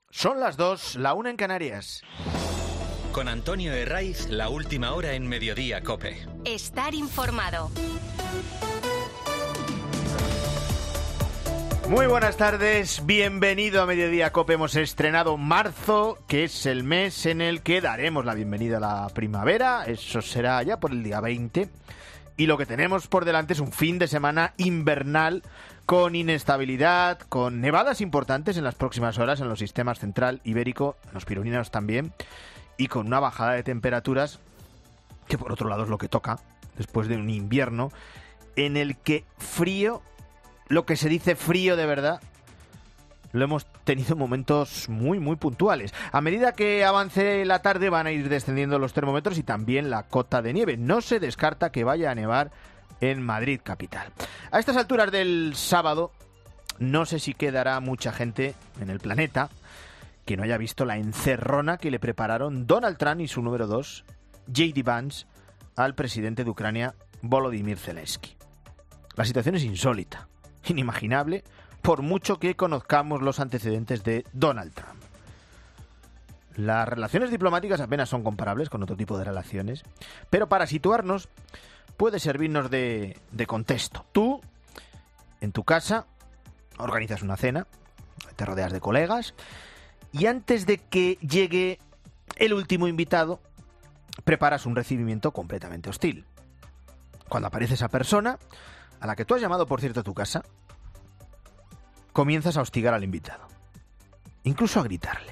Son las 2, la 1 en Canarias. Con Antonio Herraiz, la última hora en Mediodía COPE. Estar informado. Muy buenas tardes, bienvenido a Mediodía COPE. Hemos estrenado marzo, que es el mes en el que daremos la bienvenida a la primavera. Eso será ya por el día 20. Y lo que tenemos por delante es un fin de semana invernal con inestabilidad, con nevadas importantes en las próximas horas en los sistemas central, ibérico, en los Pirineos también, y con una bajada de temperaturas que por otro lado es lo que toca después de un invierno en el que frío, lo que se dice frío de verdad, lo hemos tenido en momentos muy puntuales. A medida que avance la tarde van a ir descendiendo los termómetros y también la cota de nieve. No se descarta que vaya a nevar en Madrid capital. A estas alturas del sábado, no sé si quedará mucha gente en el planeta que no haya visto la encerrona que le prepararon Donald Trump y su número 2, J.D. Vance, al presidente de Ucrania, Volodymyr Zelensky. La situación es insólita, inimaginable, por mucho que conozcamos los antecedentes de Donald Trump. Las relaciones diplomáticas apenas son comparables con otro tipo de relaciones, pero para situarnos puede servirnos de contexto. Tú, en tu casa, organizas una cena, te rodeas de colegas, y antes de que llegue el último invitado, preparas un recibimiento completamente hostil. Cuando aparece esa persona, a la que tú has llamado, por cierto, a tu casa, comienzas a hostigar al invitado, incluso a gritarle,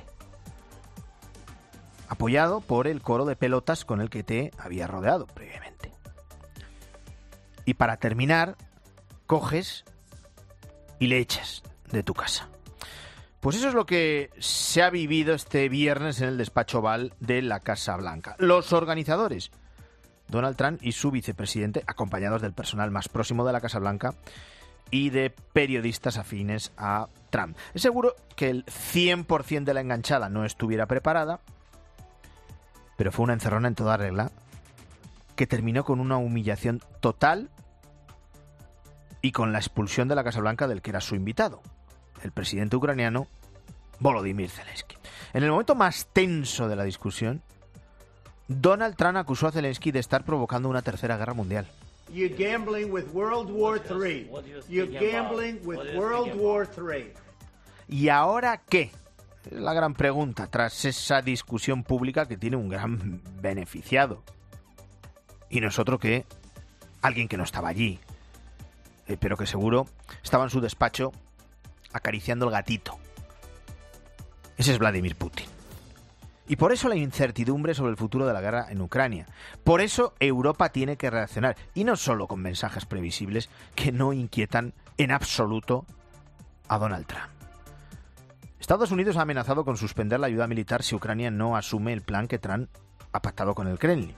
apoyado por el coro de pelotas con el que te había rodeado previamente. Y para terminar, coges y le echas de tu casa. Pues eso es lo que se ha vivido este viernes en el despacho Oval de la Casa Blanca. Los organizadores, Donald Trump y su vicepresidente, acompañados del personal más próximo de la Casa Blanca y de periodistas afines a Trump. Es seguro que el 100% de la enganchada no estuviera preparada, pero fue una encerrona en toda regla que terminó con una humillación total y con la expulsión de la Casa Blanca del que era su invitado, el presidente ucraniano Volodymyr Zelensky. En el momento más tenso de la discusión, Donald Trump acusó a Zelensky de estar provocando una tercera guerra mundial. You're gambling with World War III. You're gambling with World War III. ¿Y ahora qué? Es la gran pregunta tras esa discusión pública que tiene un gran beneficiado. Y no es otro que alguien que no estaba allí, pero que seguro estaba en su despacho acariciando el gatito. Ese es Vladimir Putin. Y por eso la incertidumbre sobre el futuro de la guerra en Ucrania. Por eso Europa tiene que reaccionar. Y no solo con mensajes previsibles que no inquietan en absoluto a Donald Trump. Estados Unidos ha amenazado con suspender la ayuda militar si Ucrania no asume el plan que Trump ha pactado con el Kremlin.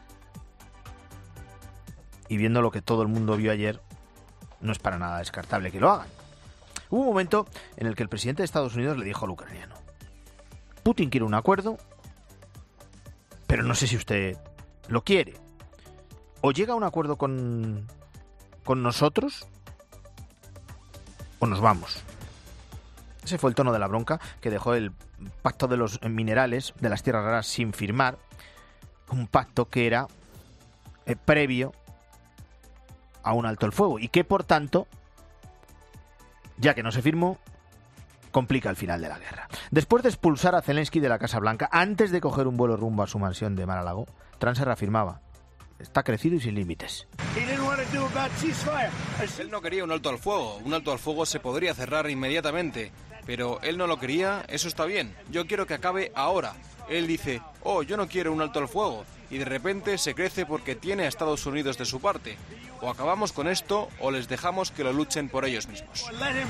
Y viendo lo que todo el mundo vio ayer, no es para nada descartable que lo hagan. Hubo un momento en el que el presidente de Estados Unidos le dijo al ucraniano: Putin quiere un acuerdo, pero no sé si usted lo quiere. O llega a un acuerdo con nosotros, o nos vamos. Ese fue el tono de la bronca que dejó el pacto de los minerales de las tierras raras sin firmar. Un pacto que era previo a un alto el fuego y que, por tanto, ya que no se firmó, complica el final de la guerra. Después de expulsar a Zelensky de la Casa Blanca, antes de coger un vuelo rumbo a su mansión de Mar-a-Lago, Trump se reafirmaba: está crecido y sin límites. Él no quería un alto al fuego. Un alto al fuego se podría cerrar inmediatamente, pero él no lo quería. Eso está bien. Yo quiero que acabe ahora. Él dice: yo no quiero un alto al fuego. Y de repente se crece porque tiene a Estados Unidos de su parte. O acabamos con esto o les dejamos que lo luchen por ellos mismos.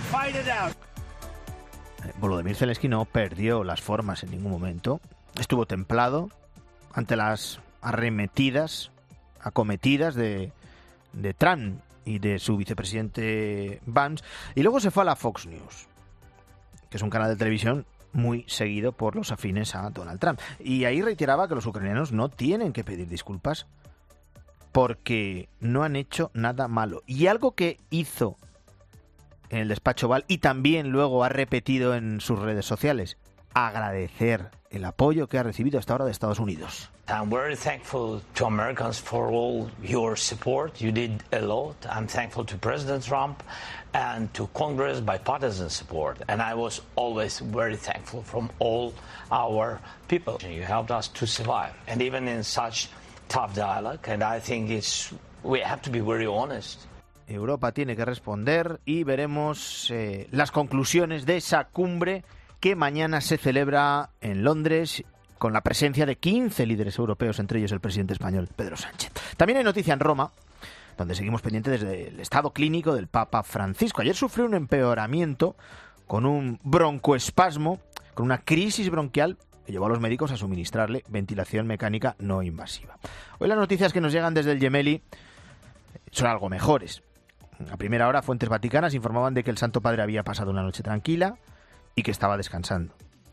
Volodymyr Zelensky no perdió las formas en ningún momento. Estuvo templado ante las acometidas de Trump y de su vicepresidente Vance. Y luego se fue a la Fox News, que es un canal de televisión muy seguido por los afines a Donald Trump. Y ahí reiteraba que los ucranianos no tienen que pedir disculpas porque no han hecho nada malo. Y algo que hizo en el despacho Oval y también luego ha repetido en sus redes sociales: agradecer el apoyo que ha recibido hasta ahora de Estados Unidos. I'm very thankful to Americans for all your support. You did a lot. I'm thankful to President Trump and to Congress bipartisan support. And I was always very thankful from all our people. You helped us to survive. And even in such tough dialogue, and I think we have to be very honest. Europa tiene que responder y veremos las conclusiones de esa cumbre que mañana se celebra en Londres con la presencia de 15 líderes europeos, entre ellos el presidente español, Pedro Sánchez. También hay noticia en Roma, donde seguimos pendientes del estado clínico del Papa Francisco. Ayer sufrió un empeoramiento con un broncoespasmo, con una crisis bronquial que llevó a los médicos a suministrarle ventilación mecánica no invasiva. Hoy las noticias que nos llegan desde el Gemelli son algo mejores. A primera hora, fuentes vaticanas informaban de que el Santo Padre había pasado una noche tranquila y que estaba descansando.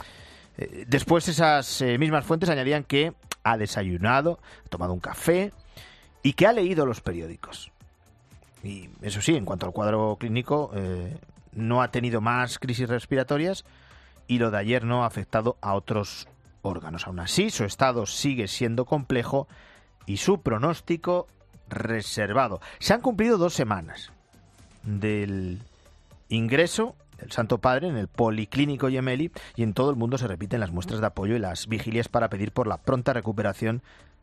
Después esas mismas fuentes añadían que ha desayunado, ha tomado un café y que ha leído los periódicos. Y eso sí, en cuanto al cuadro clínico, no ha tenido más crisis respiratorias y lo de ayer no ha afectado a otros órganos. Aún así, su estado sigue siendo complejo y su pronóstico reservado. Se han cumplido 2 semanas del ingreso del Santo Padre en el Policlínico Gemelli y en todo el mundo se repiten las muestras de apoyo y las vigilias para pedir por la pronta recuperación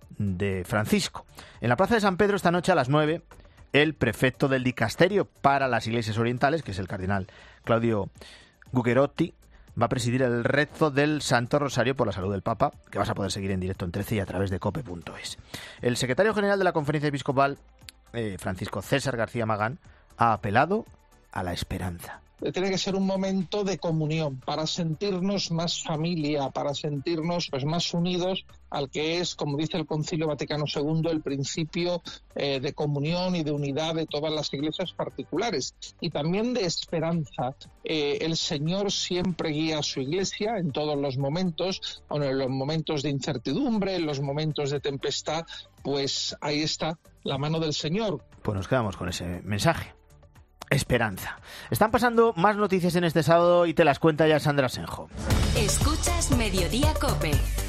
de Francisco. En la Plaza de San Pedro esta noche a las 9, el prefecto del Dicasterio para las Iglesias Orientales, que es el cardenal Claudio Gugerotti, va a presidir el rezo del Santo Rosario por la salud del Papa, que vas a poder seguir en directo en 13 y a través de cope.es. El secretario general de la Conferencia Episcopal, Francisco César García Magán, ha apelado a la esperanza. Tiene que ser un momento de comunión para sentirnos más familia, para sentirnos más unidos al que es, como dice el Concilio Vaticano II, el principio de comunión y de unidad de todas las iglesias particulares y también de esperanza. El Señor siempre guía a su iglesia en todos los momentos, en los momentos de incertidumbre, en los momentos de tempestad, pues ahí está la mano del Señor. Pues nos quedamos con ese mensaje. Esperanza. Están pasando más noticias en este sábado y te las cuenta ya Sandra Senjo. Escuchas Mediodía COPE.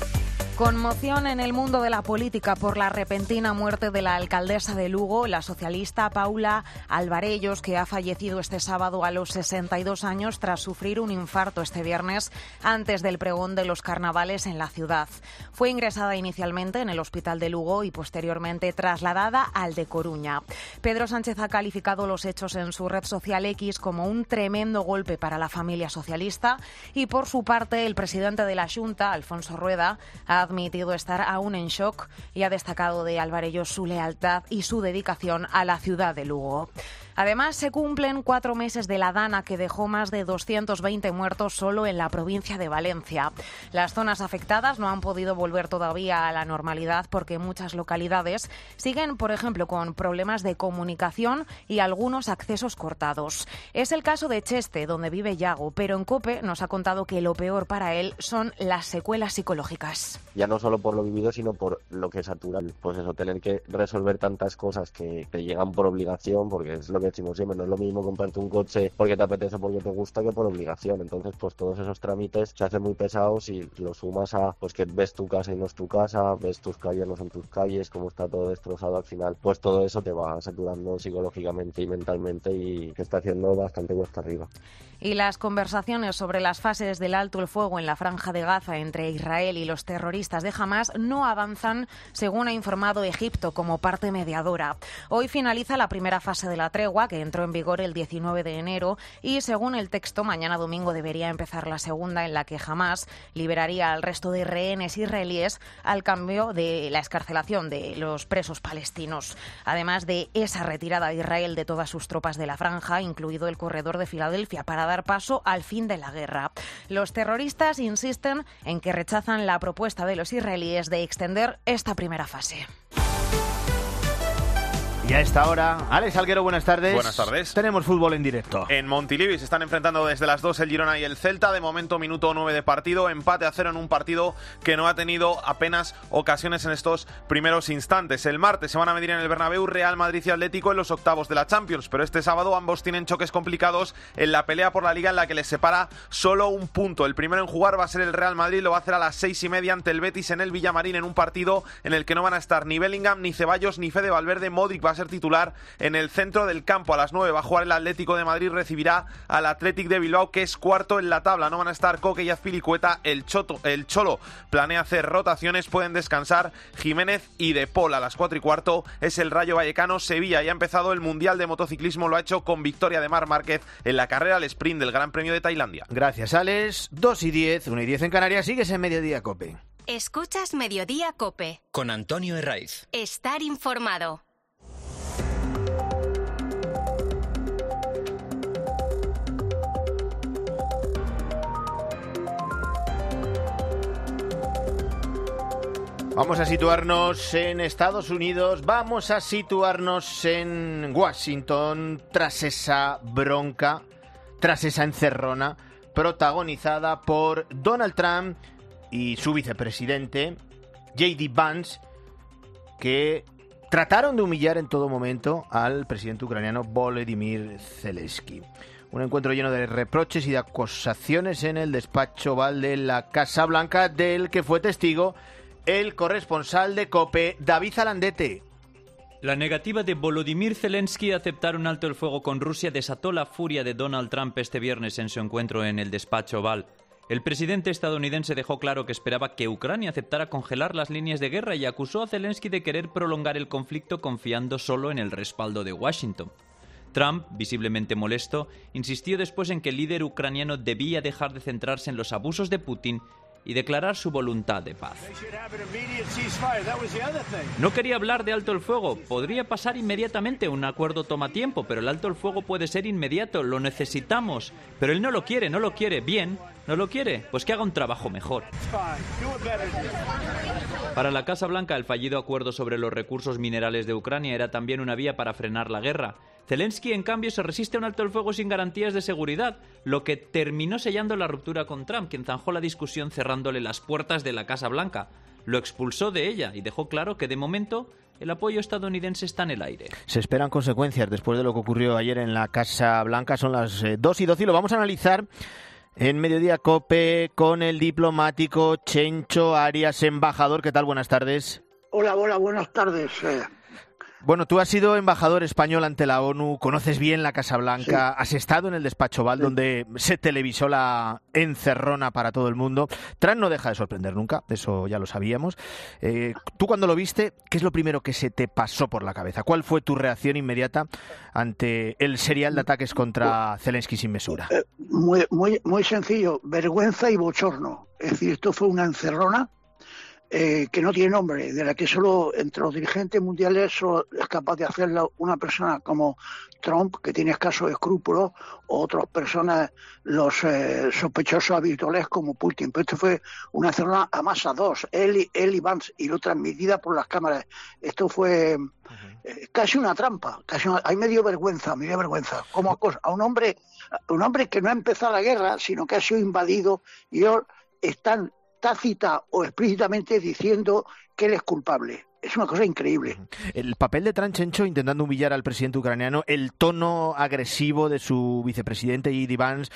Conmoción en el mundo de la política por la repentina muerte de la alcaldesa de Lugo, la socialista Paula Alvarellos, que ha fallecido este sábado a los 62 años tras sufrir un infarto este viernes antes del pregón de los carnavales en la ciudad. Fue ingresada inicialmente en el hospital de Lugo y posteriormente trasladada al de Coruña. Pedro Sánchez ha calificado los hechos en su red social X como un tremendo golpe para la familia socialista y por su parte el presidente de la Xunta, Alfonso Rueda, ha admitido estar aún en shock y ha destacado de Alvarellos su lealtad y su dedicación a la ciudad de Lugo. Además, se cumplen 4 meses de la dana que dejó más de 220 muertos solo en la provincia de Valencia. Las zonas afectadas no han podido volver todavía a la normalidad porque muchas localidades siguen, por ejemplo, con problemas de comunicación y algunos accesos cortados. Es el caso de Cheste, donde vive Yago, pero en COPE nos ha contado que lo peor para él son las secuelas psicológicas. Ya no solo por lo vivido, sino por lo que satura. Pues eso, tener que resolver tantas cosas que te llegan por obligación, porque es lo que decimos siempre, no es lo mismo comprarte un coche porque te apetece o porque te gusta que por obligación. Entonces, pues todos esos trámites se hacen muy pesados y los sumas a pues que ves tu casa y no es tu casa, ves tus calles no son tus calles, cómo está todo destrozado al final, pues todo eso te va saturando psicológicamente y mentalmente y que está haciendo bastante cuesta arriba. Y las conversaciones sobre las fases del alto el fuego en la Franja de Gaza entre Israel y los terroristas de Hamás no avanzan, según ha informado Egipto como parte mediadora. Hoy finaliza la primera fase de la tregua, que entró en vigor el 19 de enero, y según el texto, mañana domingo debería empezar la segunda, en la que Hamás liberaría al resto de rehenes israelíes al cambio de la excarcelación de los presos palestinos. Además de esa retirada de Israel de todas sus tropas de la Franja, incluido el corredor de Filadelfia, para dar paso al fin de la guerra. Los terroristas insisten en que rechazan la propuesta de los israelíes de extender esta primera fase. Y a esta hora, Alex Alguero, buenas tardes. Buenas tardes. Tenemos fútbol en directo. En Montilivi se están enfrentando desde las 2 el Girona y el Celta. De momento, minuto 9 de partido. Empate a 0 en un partido que no ha tenido apenas ocasiones en estos primeros instantes. El martes se van a medir en el Bernabéu Real Madrid y Atlético en los octavos de la Champions. Pero este sábado ambos tienen choques complicados en la pelea por la Liga, en la que les separa solo un punto. El primero en jugar va a ser el Real Madrid. Lo va a hacer a las 6:30 ante el Betis en el Villamarín, en un partido en el que no van a estar ni Bellingham, ni Ceballos, ni Fede Valverde. Modric va a ser titular en el centro del campo. A las 9 va a jugar el Atlético de Madrid, recibirá al Athletic de Bilbao, que es cuarto en la tabla. No van a estar Coque y Azpilicueta. El Cholo planea hacer rotaciones, pueden descansar Jiménez y De Paul. A las 4:15 es el Rayo Vallecano Sevilla. Ya ha empezado el Mundial de Motociclismo, lo ha hecho con victoria de Marc Márquez en la carrera al sprint del Gran Premio de Tailandia. Gracias, Alex. 2:10, 1:10 en Canarias. Sigues en Mediodía Cope. Escuchas Mediodía Cope. Con Antonio Herraiz. Estar informado. Vamos a situarnos en Estados Unidos, vamos a situarnos en Washington tras esa bronca, tras esa encerrona protagonizada por Donald Trump y su vicepresidente, J.D. Vance, que trataron de humillar en todo momento al presidente ucraniano Volodymyr Zelensky. Un encuentro lleno de reproches y de acusaciones en el despacho Oval de la Casa Blanca, del que fue testigo el corresponsal de COPE, David Zalandete. La negativa de Volodymyr Zelensky a aceptar un alto el fuego con Rusia desató la furia de Donald Trump este viernes en su encuentro en el despacho Oval. El presidente estadounidense dejó claro que esperaba que Ucrania aceptara congelar las líneas de guerra y acusó a Zelensky de querer prolongar el conflicto confiando solo en el respaldo de Washington. Trump, visiblemente molesto, insistió después en que el líder ucraniano debía dejar de centrarse en los abusos de Putin y declarar su voluntad de paz. No quería hablar de alto el fuego. Podría pasar inmediatamente. Un acuerdo toma tiempo, pero el alto el fuego puede ser inmediato. Lo necesitamos. Pero él no lo quiere, no lo quiere. Bien, no lo quiere. Pues que haga un trabajo mejor. Para la Casa Blanca, el fallido acuerdo sobre los recursos minerales de Ucrania era también una vía para frenar la guerra. Zelensky, en cambio, se resiste a un alto el fuego sin garantías de seguridad, lo que terminó sellando la ruptura con Trump, quien zanjó la discusión cerrándole las puertas de la Casa Blanca. Lo expulsó de ella y dejó claro que, de momento, el apoyo estadounidense está en el aire. Se esperan consecuencias después de lo que ocurrió ayer en la Casa Blanca. Son las 2:12 y lo vamos a analizar en Mediodía Cope con el diplomático Chencho Arias, embajador. ¿Qué tal? Buenas tardes. Hola, buenas tardes. Bueno, tú has sido embajador español ante la ONU, conoces bien la Casa Blanca, sí. Has estado en el despacho Oval, sí, donde se televisó la encerrona para todo el mundo. Trump no deja de sorprender nunca, eso ya lo sabíamos. Tú cuando lo viste, ¿qué es lo primero que se te pasó por la cabeza? ¿Cuál fue tu reacción inmediata ante el serial de ataques contra Zelensky sin mesura? Muy sencillo, vergüenza y bochorno. Es decir, esto fue una encerrona que no tiene nombre, de la que solo entre los dirigentes mundiales solo es capaz de hacerla una persona como Trump, que tiene escasos escrúpulos, o otras personas, los sospechosos habituales como Putin. Pero esto fue una encerrona a más a dos, él y Vance, y lo transmitida por las cámaras. Esto fue casi una trampa, hay medio vergüenza. Como a un hombre que no ha empezado la guerra, sino que ha sido invadido, y ellos están tácita o explícitamente diciendo que él es culpable. Es una cosa increíble. El papel de Trump, Chencho, intentando humillar al presidente ucraniano, el tono agresivo de su vicepresidente J.D. Vance,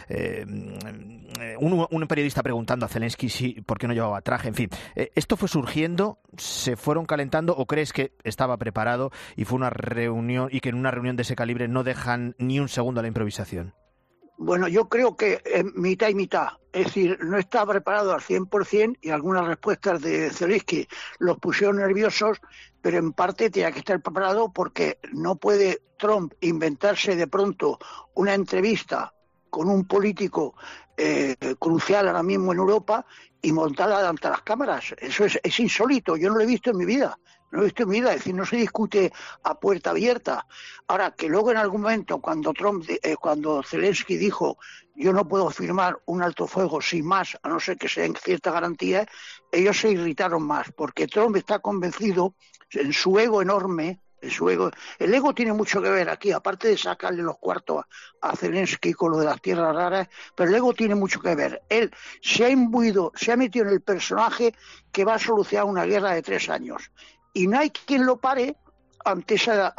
un periodista preguntando a Zelensky por qué no llevaba traje, en fin. ¿Esto fue surgiendo? ¿Se fueron calentando? ¿O crees que estaba preparado y fue una reunión, y que en una reunión de ese calibre no dejan ni un segundo a la improvisación? Bueno, yo creo que mitad y mitad. Es decir, no está preparado al 100% y algunas respuestas de Zelensky los pusieron nerviosos, pero en parte tenía que estar preparado porque no puede Trump inventarse de pronto una entrevista con un político crucial ahora mismo en Europa y montarla ante las cámaras. Eso es insólito, yo no lo he visto en mi vida. Es decir, no se discute a puerta abierta. Ahora, que luego en algún momento, cuando Zelensky dijo yo no puedo firmar un alto fuego sin más, a no ser que sean ciertas garantías, ellos se irritaron más, porque Trump está convencido, en su ego enorme, Su ego. El ego tiene mucho que ver aquí, aparte de sacarle los cuartos a Zelensky con lo de las tierras raras, pero el ego tiene mucho que ver. Él se ha imbuido, se ha metido en el personaje que va a solucionar una guerra de 3 años. Y no hay quien lo pare ante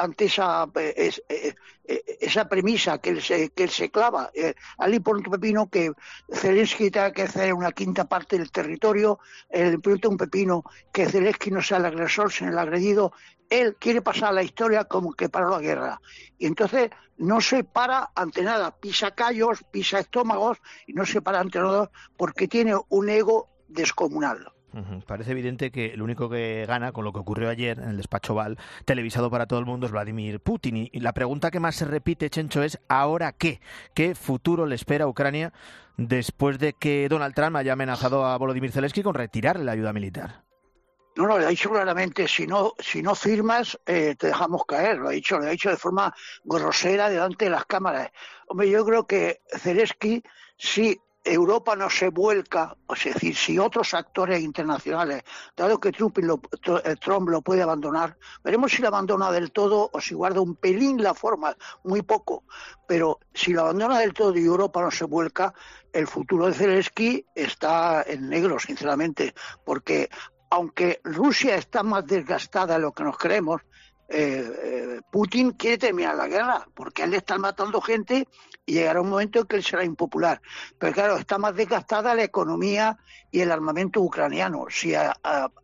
esa premisa que él se clava. Al por un pepino que Zelensky tenga que hacer una quinta parte del territorio, le importa un pepino que Zelensky no sea el agresor, sino el agredido. Él quiere pasar la historia como que paró la guerra. Y entonces no se para ante nada, pisa callos, pisa estómagos y no se para ante nada porque tiene un ego descomunal. Parece evidente que el único que gana con lo que ocurrió ayer en el despacho Oval, televisado para todo el mundo, es Vladimir Putin. Y la pregunta que más se repite, Chencho, es ¿ahora qué? ¿Qué futuro le espera a Ucrania después de que Donald Trump haya amenazado a Volodymyr Zelensky con retirarle la ayuda militar? No, le ha dicho claramente, si no firmas, te dejamos caer. Lo ha dicho de forma grosera delante de las cámaras. Hombre, yo creo que Zelensky, si Europa no se vuelca, es decir, si otros actores internacionales, dado que Trump lo puede abandonar, veremos si lo abandona del todo o si guarda un pelín la forma, muy poco, pero si lo abandona del todo y Europa no se vuelca, el futuro de Zelensky está en negro, sinceramente, porque aunque Rusia está más desgastada de lo que nos creemos, Putin quiere terminar la guerra, porque a él le están matando gente y llegará un momento en que él será impopular. Pero claro, está más desgastada la economía y el armamento ucraniano. Si a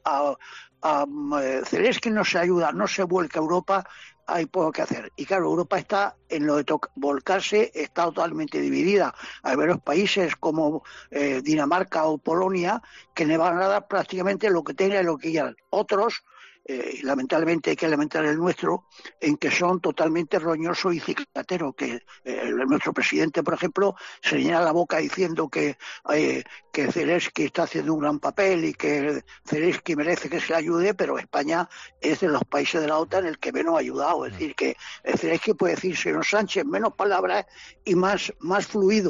Zelensky no se ayuda, no se vuelca a Europa, hay poco que hacer. Y claro, Europa está en lo de volcarse, está totalmente dividida. Hay varios países como Dinamarca o Polonia que le van a dar prácticamente lo que tengan y lo que quieran. Otros, lamentablemente hay que lamentar el nuestro, en que son totalmente roñosos y cicateros, que nuestro presidente, por ejemplo, se llena la boca diciendo que Zelensky está haciendo un gran papel y que Zelensky merece que se le ayude, pero España es de los países de la OTAN el que menos ha ayudado. Es decir, que Zelensky puede decir, señor Sánchez, menos palabras y más fluido.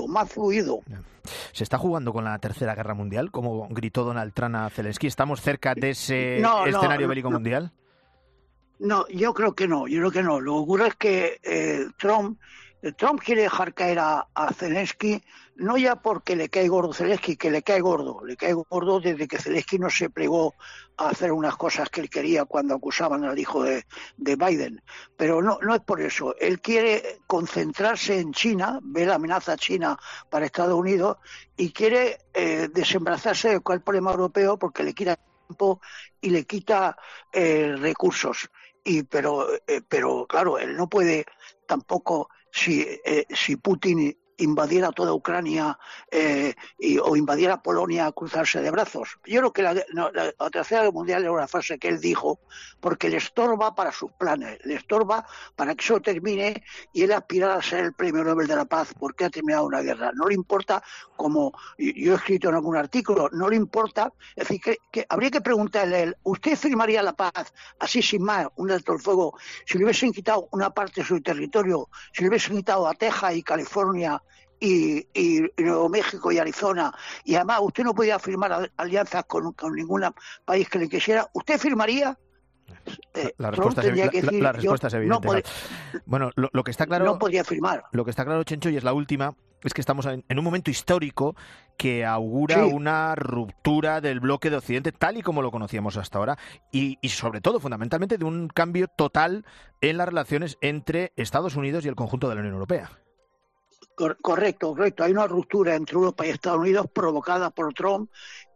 ¿Se está jugando con la Tercera Guerra Mundial, como gritó Donald Trump a Zelensky? ¿Estamos cerca de ese escenario bélico mundial? No, yo creo que no. Lo que ocurre es que Trump quiere dejar caer a Zelensky, no ya porque le cae gordo Zelensky, que le cae gordo desde que Zelensky no se plegó a hacer unas cosas que él quería cuando acusaban al hijo de Biden, pero no es por eso. Él quiere concentrarse en China, ve la amenaza china para Estados Unidos y quiere desembarazarse de cualquier problema europeo porque le quita tiempo y le quita recursos. Pero claro, él no puede tampoco, si Putin invadiera toda Ucrania o invadiera Polonia, cruzarse de brazos. Yo creo que la Tercera Guerra Mundial era una frase que él dijo porque le estorba para sus planes, le estorba para que eso termine y él aspirara a ser el Premio Nobel de la Paz porque ha terminado una guerra. No le importa, como yo he escrito en algún artículo, no le importa, es decir, que habría que preguntarle a él, ¿usted firmaría la paz así sin más, un alto el fuego, si le hubiesen quitado una parte de su territorio, si le hubiesen quitado a Texas y California y Nuevo México y Arizona, y además usted no podía firmar alianzas con ningún país que le quisiera? ¿Usted firmaría? La respuesta es evidente. Bueno, lo que está claro, no podría firmar. Lo que está claro, Chencho, y es la última, es que estamos en un momento histórico que augura una ruptura del bloque de Occidente tal y como lo conocíamos hasta ahora y sobre todo, fundamentalmente, de un cambio total en las relaciones entre Estados Unidos y el conjunto de la Unión Europea. Correcto. Hay una ruptura entre Europa y Estados Unidos provocada por Trump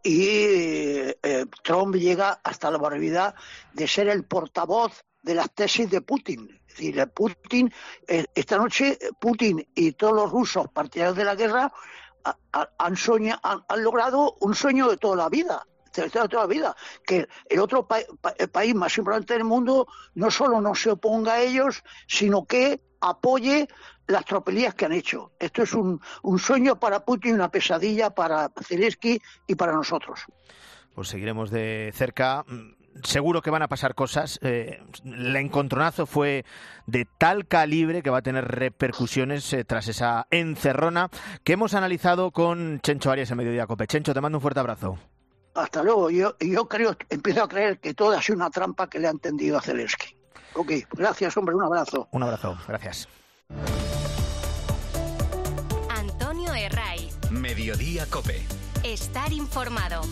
y Trump llega hasta la barbaridad de ser el portavoz de las tesis de Putin. Es decir, Putin, esta noche Putin y todos los rusos partidarios de la guerra han logrado un sueño de toda la vida. Que el otro país más importante del mundo no solo no se oponga a ellos, sino que apoye las tropelías que han hecho. Esto es un sueño para Putin, una pesadilla para Zelensky y para nosotros. Pues seguiremos de cerca. Seguro que van a pasar cosas. El encontronazo fue de tal calibre que va a tener repercusiones tras esa encerrona que hemos analizado con Chencho Arias en Mediodía Cope. Chencho, te mando un fuerte abrazo. Hasta luego. Yo empiezo a creer que todo ha sido una trampa que le han tendido a Zelensky. Ok, gracias, hombre, un abrazo. Un abrazo, gracias. Antonio Herraiz. Mediodía COPE. Estar informado.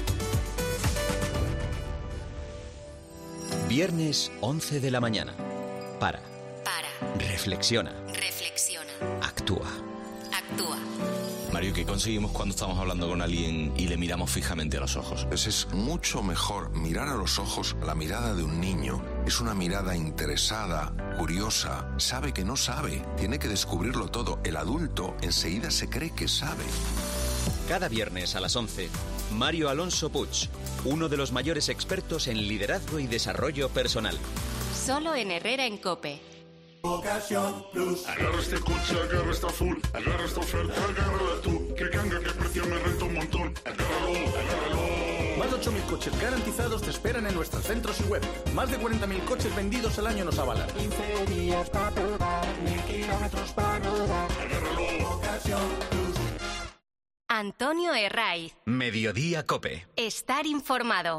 Viernes 11 de la mañana. Para. Reflexiona. Actúa. Mario, ¿qué conseguimos cuando estamos hablando con alguien y le miramos fijamente a los ojos? Pues es mucho mejor mirar a los ojos. La mirada de un niño es una mirada interesada, curiosa, sabe que no sabe, tiene que descubrirlo todo. El adulto enseguida se cree que sabe. Cada viernes a las 11, Mario Alonso Puig, uno de los mayores expertos en liderazgo y desarrollo personal. Solo en Herrera en COPE. Ocasión Plus. Agarra este coche, agarra esta full, agarra esta oferta, agárrala tú. Que canga, que precio me renta un montón. Agárralo. Más de 8.000 coches garantizados te esperan en nuestros centros y web. Más de 40.000 coches vendidos al año nos avalan. 15 días para probar, 1.000 kilómetros para rodar. Agárralo. Ocasión Plus. Antonio Herraiz. Mediodía COPE. Estar informado.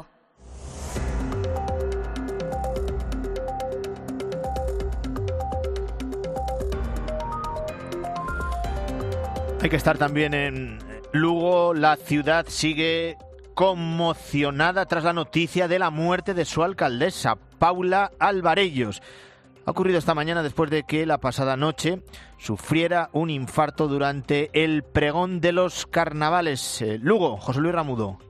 Hay que estar también en Lugo. La ciudad sigue conmocionada tras la noticia de la muerte de su alcaldesa, Paula Alvarellos. Ha ocurrido esta mañana después de que la pasada noche sufriera un infarto durante el pregón de los carnavales. Lugo, José Luis Ramudo.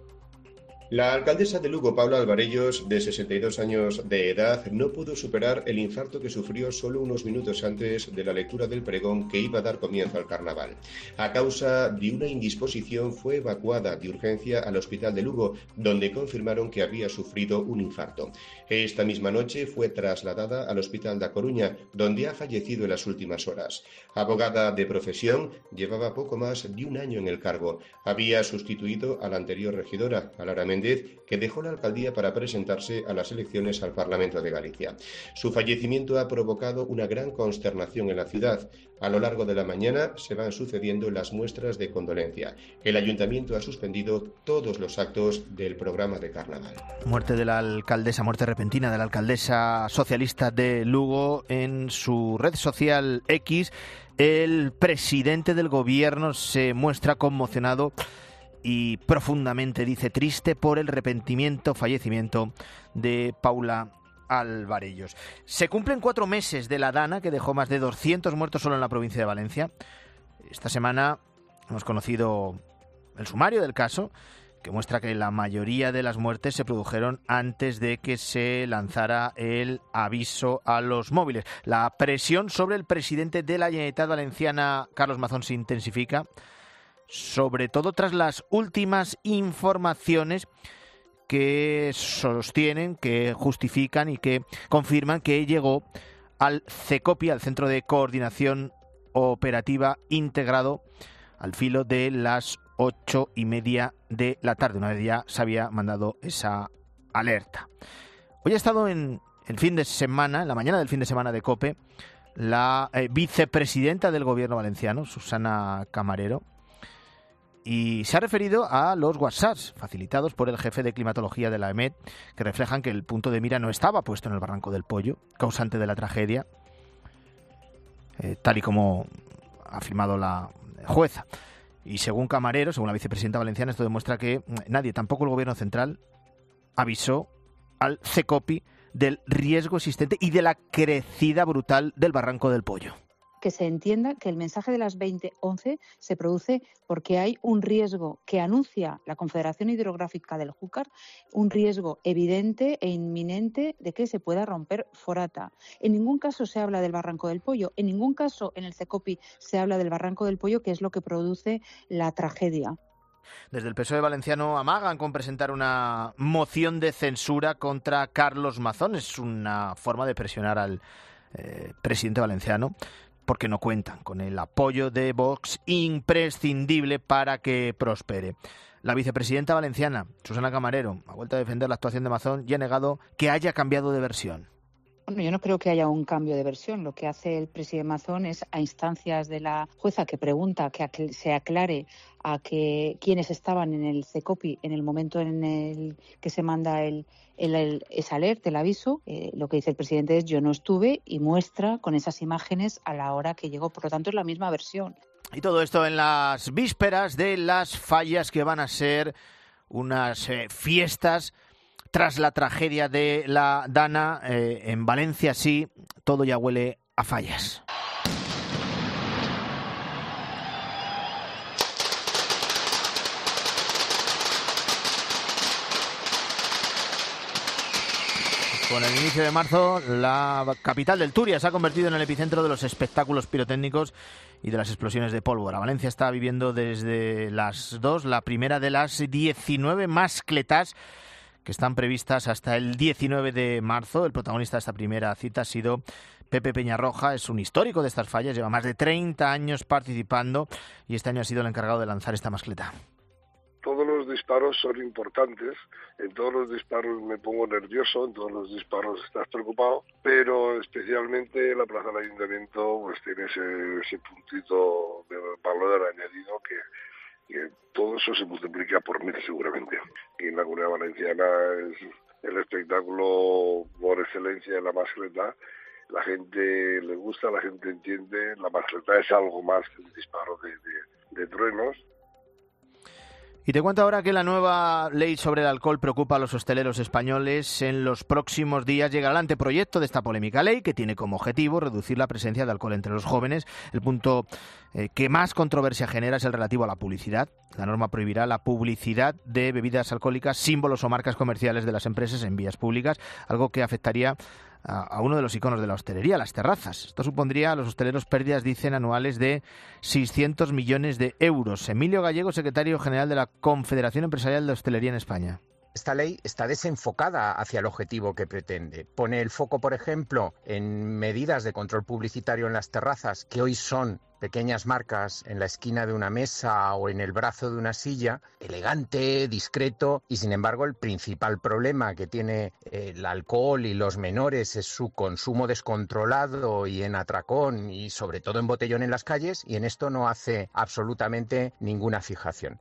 La alcaldesa de Lugo, Paula Alvarellos, de 62 años de edad, no pudo superar el infarto que sufrió solo unos minutos antes de la lectura del pregón que iba a dar comienzo al carnaval. A causa de una indisposición fue evacuada de urgencia al hospital de Lugo, donde confirmaron que había sufrido un infarto. Esta misma noche fue trasladada al hospital da Coruña, donde ha fallecido en las últimas horas. Abogada de profesión, llevaba poco más de un año en el cargo. Había sustituido a la anterior regidora, a Lara Méndez, que dejó la alcaldía para presentarse a las elecciones al Parlamento de Galicia. Su fallecimiento ha provocado una gran consternación en la ciudad. A lo largo de la mañana se van sucediendo las muestras de condolencia. El ayuntamiento ha suspendido todos los actos del programa de carnaval. Muerte repentina de la alcaldesa socialista de Lugo. En su red social X, el presidente del gobierno se muestra conmocionado y profundamente, dice, triste por el fallecimiento de Paula Alvarellos. Se cumplen 4 meses de la dana que dejó más de 200 muertos solo en la provincia de Valencia. Esta semana hemos conocido el sumario del caso, que muestra que la mayoría de las muertes se produjeron antes de que se lanzara el aviso a los móviles. La presión sobre el presidente de la Generalitat Valenciana, Carlos Mazón, se intensifica, sobre todo tras las últimas informaciones que sostienen, que justifican y que confirman que llegó al CECOPI, al Centro de Coordinación Operativa Integrado, al filo de las 8:30 de la tarde, una vez ya se había mandado esa alerta. Hoy ha estado en el fin de semana, en la mañana del fin de semana de COPE, la vicepresidenta del Gobierno valenciano, Susana Camarero, y se ha referido a los WhatsApps facilitados por el jefe de climatología de la EMET, que reflejan que el punto de mira no estaba puesto en el Barranco del Pollo, causante de la tragedia, tal y como ha afirmado la jueza. Y según Camarero, según la vicepresidenta valenciana, esto demuestra que nadie, tampoco el Gobierno central, avisó al CECOPI del riesgo existente y de la crecida brutal del Barranco del Pollo. Que se entienda que el mensaje de las 20:11 se produce porque hay un riesgo que anuncia la Confederación Hidrográfica del Júcar, un riesgo evidente e inminente de que se pueda romper Forata. En ningún caso se habla del Barranco del Pollo, en ningún caso en el CECOPI se habla del Barranco del Pollo, que es lo que produce la tragedia. Desde el PSOE valenciano amagan con presentar una moción de censura contra Carlos Mazón. Es una forma de presionar al presidente valenciano, porque no cuentan con el apoyo de Vox, imprescindible para que prospere. La vicepresidenta valenciana, Susana Camarero, ha vuelto a defender la actuación de Mazón y ha negado que haya cambiado de versión. Bueno, yo no creo que haya un cambio de versión. Lo que hace el presidente Mazón es, a instancias de la jueza que pregunta que se aclare a quiénes estaban en el CECOPI en el momento en el que se manda esa alerta, el aviso, lo que dice el presidente es yo no estuve, y muestra con esas imágenes a la hora que llegó. Por lo tanto, es la misma versión. Y todo esto en las vísperas de las fallas que van a ser unas fiestas tras la tragedia de la Dana. En Valencia sí, todo ya huele a fallas. Con el inicio de marzo, la capital del Turia se ha convertido en el epicentro de los espectáculos pirotécnicos y de las explosiones de pólvora. Valencia está viviendo desde las 2 la primera de las 19 mascletas que están previstas hasta el 19 de marzo. El protagonista de esta primera cita ha sido Pepe Peñarroja. Es un histórico de estas fallas, lleva más de 30 años participando y este año ha sido el encargado de lanzar esta mascleta. Todos los disparos son importantes, en todos los disparos me pongo nervioso, en todos los disparos estás preocupado, pero especialmente la plaza del Ayuntamiento pues tiene ese puntito de valor añadido que todo eso se multiplica por 1000 seguramente. Y en la Comunidad Valenciana es el espectáculo por excelencia de la mascleta. La gente le gusta, la gente entiende, la mascleta es algo más que un disparo de truenos. Y te cuento ahora que la nueva ley sobre el alcohol preocupa a los hosteleros españoles. En los próximos días llegará el anteproyecto de esta polémica ley que tiene como objetivo reducir la presencia de alcohol entre los jóvenes. El punto que más controversia genera es el relativo a la publicidad. La norma prohibirá la publicidad de bebidas alcohólicas, símbolos o marcas comerciales de las empresas en vías públicas, algo que afectaría a uno de los iconos de la hostelería, las terrazas. Esto supondría a los hosteleros pérdidas, dicen, anuales de 600 millones de euros. Emilio Gallego, secretario general de la Confederación Empresarial de Hostelería en España. Esta ley está desenfocada hacia el objetivo que pretende. Pone el foco, por ejemplo, en medidas de control publicitario en las terrazas, que hoy son pequeñas marcas en la esquina de una mesa o en el brazo de una silla, elegante, discreto, y sin embargo el principal problema que tiene el alcohol y los menores es su consumo descontrolado y en atracón y sobre todo en botellón en las calles, y en esto no hace absolutamente ninguna fijación.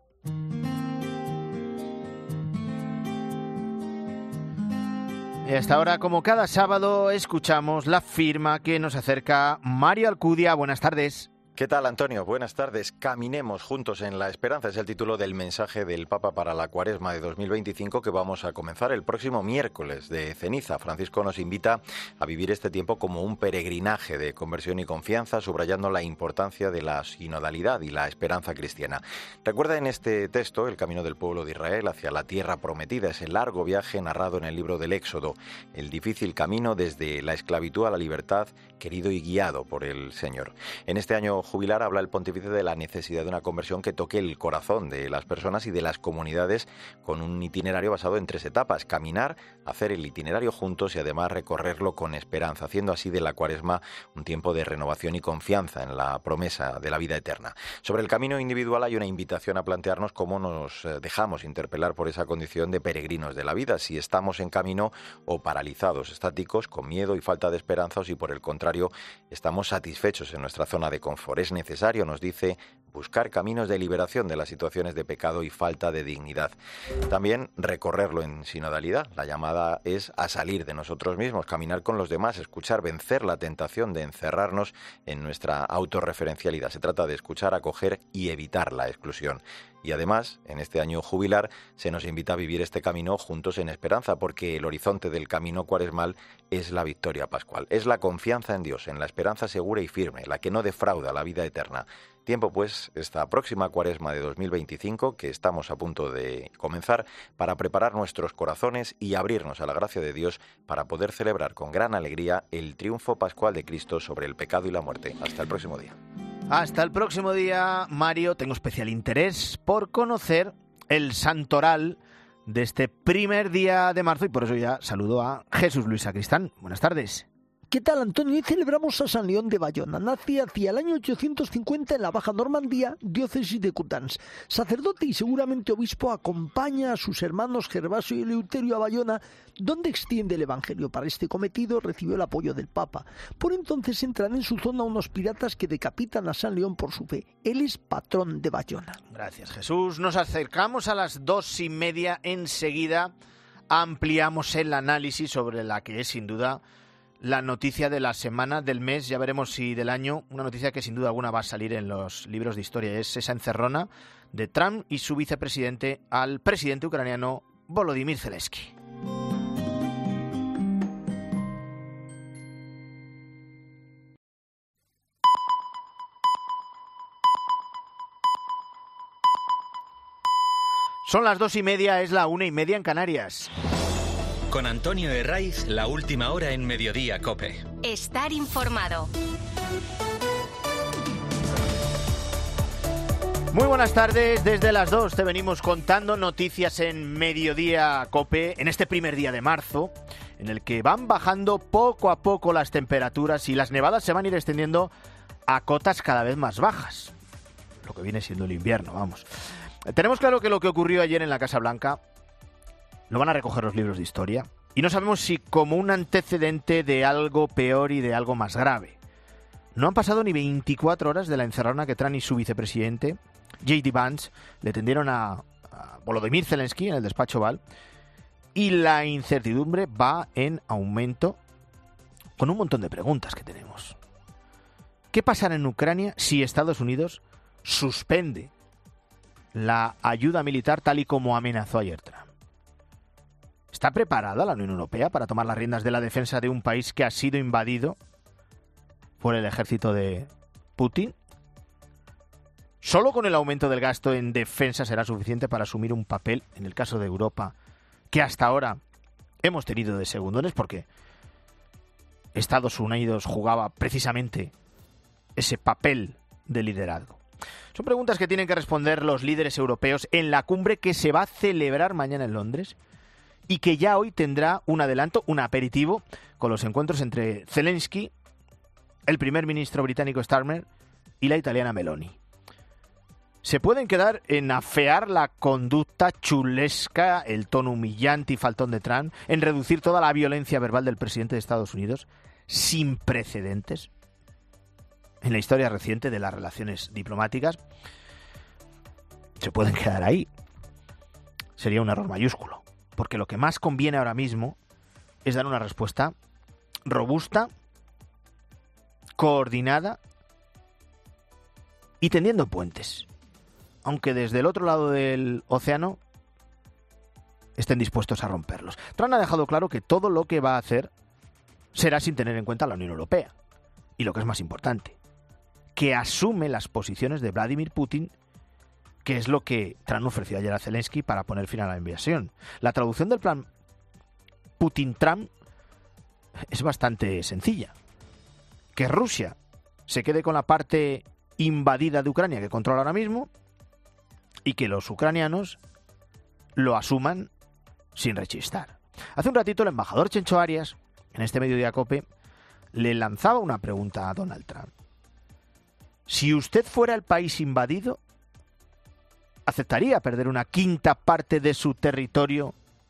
Y hasta ahora, como cada sábado, escuchamos la firma que nos acerca Mario Alcudia. Buenas tardes. ¿Qué tal, Antonio? Buenas tardes. Caminemos juntos en la esperanza. Es el título del mensaje del Papa para la Cuaresma de 2025 que vamos a comenzar el próximo miércoles de ceniza. Francisco nos invita a vivir este tiempo como un peregrinaje de conversión y confianza, subrayando la importancia de la sinodalidad y la esperanza cristiana. Recuerda en este texto el camino del pueblo de Israel hacia la tierra prometida, ese largo viaje narrado en el libro del Éxodo, el difícil camino desde la esclavitud a la libertad, querido y guiado por el Señor. En este año jubilar habla el pontífice de la necesidad de una conversión que toque el corazón de las personas y de las comunidades, con un itinerario basado en 3 etapas: caminar, hacer el itinerario juntos y además recorrerlo con esperanza, haciendo así de la Cuaresma un tiempo de renovación y confianza en la promesa de la vida eterna. Sobre el camino individual hay una invitación a plantearnos cómo nos dejamos interpelar por esa condición de peregrinos de la vida, si estamos en camino o paralizados, estáticos, con miedo y falta de esperanza, o si por el contrario estamos satisfechos en nuestra zona de confort. Es necesario, nos dice, buscar caminos de liberación de las situaciones de pecado y falta de dignidad. También recorrerlo en sinodalidad. La llamada es a salir de nosotros mismos, caminar con los demás, escuchar, vencer la tentación de encerrarnos en nuestra autorreferencialidad. Se trata de escuchar, acoger y evitar la exclusión. Y además, en este año jubilar, se nos invita a vivir este camino juntos en esperanza, porque el horizonte del camino cuaresmal es la victoria pascual. Es la confianza en Dios, en la esperanza segura y firme, la que no defrauda la vida eterna. Tiempo, pues, esta próxima Cuaresma de 2025, que estamos a punto de comenzar, para preparar nuestros corazones y abrirnos a la gracia de Dios para poder celebrar con gran alegría el triunfo pascual de Cristo sobre el pecado y la muerte. Hasta el próximo día. Hasta el próximo día, Mario. Tengo especial interés por conocer el santoral de este primer día de marzo y por eso ya saludo a Jesús Luis Sacristán. Buenas tardes. ¿Qué tal, Antonio? Hoy celebramos a San León de Bayona. Nace hacia el año 850 en la Baja Normandía, diócesis de Coutances. Sacerdote y seguramente obispo, acompaña a sus hermanos Gervasio y Eleuterio a Bayona, donde extiende el Evangelio. Para este cometido recibió el apoyo del Papa. Por entonces entran en su zona unos piratas que decapitan a San León por su fe. Él es patrón de Bayona. Gracias, Jesús. Nos acercamos a las 2:30. Enseguida ampliamos el análisis sobre la que es, sin duda, la noticia de la semana, del mes, ya veremos si del año, una noticia que sin duda alguna va a salir en los libros de historia, es esa encerrona de Trump y su vicepresidente al presidente ucraniano Volodymyr Zelensky. Son las 2:30, es la 1:30 en Canarias. Con Antonio Herraiz, la última hora en Mediodía COPE. Estar informado. Muy buenas tardes, desde las 2 te venimos contando noticias en Mediodía COPE, en este primer día de marzo, en el que van bajando poco a poco las temperaturas y las nevadas se van a ir extendiendo a cotas cada vez más bajas, lo que viene siendo el invierno, vamos. Tenemos claro que lo que ocurrió ayer en la Casa Blanca lo van a recoger los libros de historia y no sabemos si como un antecedente de algo peor y de algo más grave. No han pasado ni 24 horas de la encerrona que Trump y su vicepresidente, J.D. Vance, le tendieron a Volodymyr Zelensky en el despacho Oval, y la incertidumbre va en aumento con un montón de preguntas que tenemos. ¿Qué pasará en Ucrania si Estados Unidos suspende la ayuda militar tal y como amenazó ayer Trump? ¿Está preparada la Unión Europea para tomar las riendas de la defensa de un país que ha sido invadido por el ejército de Putin? ¿Solo con el aumento del gasto en defensa será suficiente para asumir un papel, en el caso de Europa, que hasta ahora hemos tenido de segundones? Porque Estados Unidos jugaba precisamente ese papel de liderazgo. Son preguntas que tienen que responder los líderes europeos en la cumbre que se va a celebrar mañana en Londres y que ya hoy tendrá un adelanto, un aperitivo, con los encuentros entre Zelensky, el primer ministro británico Starmer y la italiana Meloni. Se pueden quedar en afear la conducta chulesca, el tono humillante y faltón de Trump, en reducir toda la violencia verbal del presidente de Estados Unidos, sin precedentes en la historia reciente de las relaciones diplomáticas. Se pueden quedar ahí. Sería un error mayúsculo, porque lo que más conviene ahora mismo es dar una respuesta robusta, coordinada y tendiendo puentes, aunque desde el otro lado del océano estén dispuestos a romperlos. Trump ha dejado claro que todo lo que va a hacer será sin tener en cuenta a la Unión Europea. Y lo que es más importante, que asume las posiciones de Vladimir Putin, que es lo que Trump ofreció ayer a Zelensky para poner fin a la invasión. La traducción del plan Putin-Trump es bastante sencilla. Que Rusia se quede con la parte invadida de Ucrania que controla ahora mismo y que los ucranianos lo asuman sin rechistar. Hace un ratito el embajador Chencho Arias, en este Mediodía COPE, le lanzaba una pregunta a Donald Trump. Si usted fuera el país invadido, ¿aceptaría perder una quinta parte de su territorio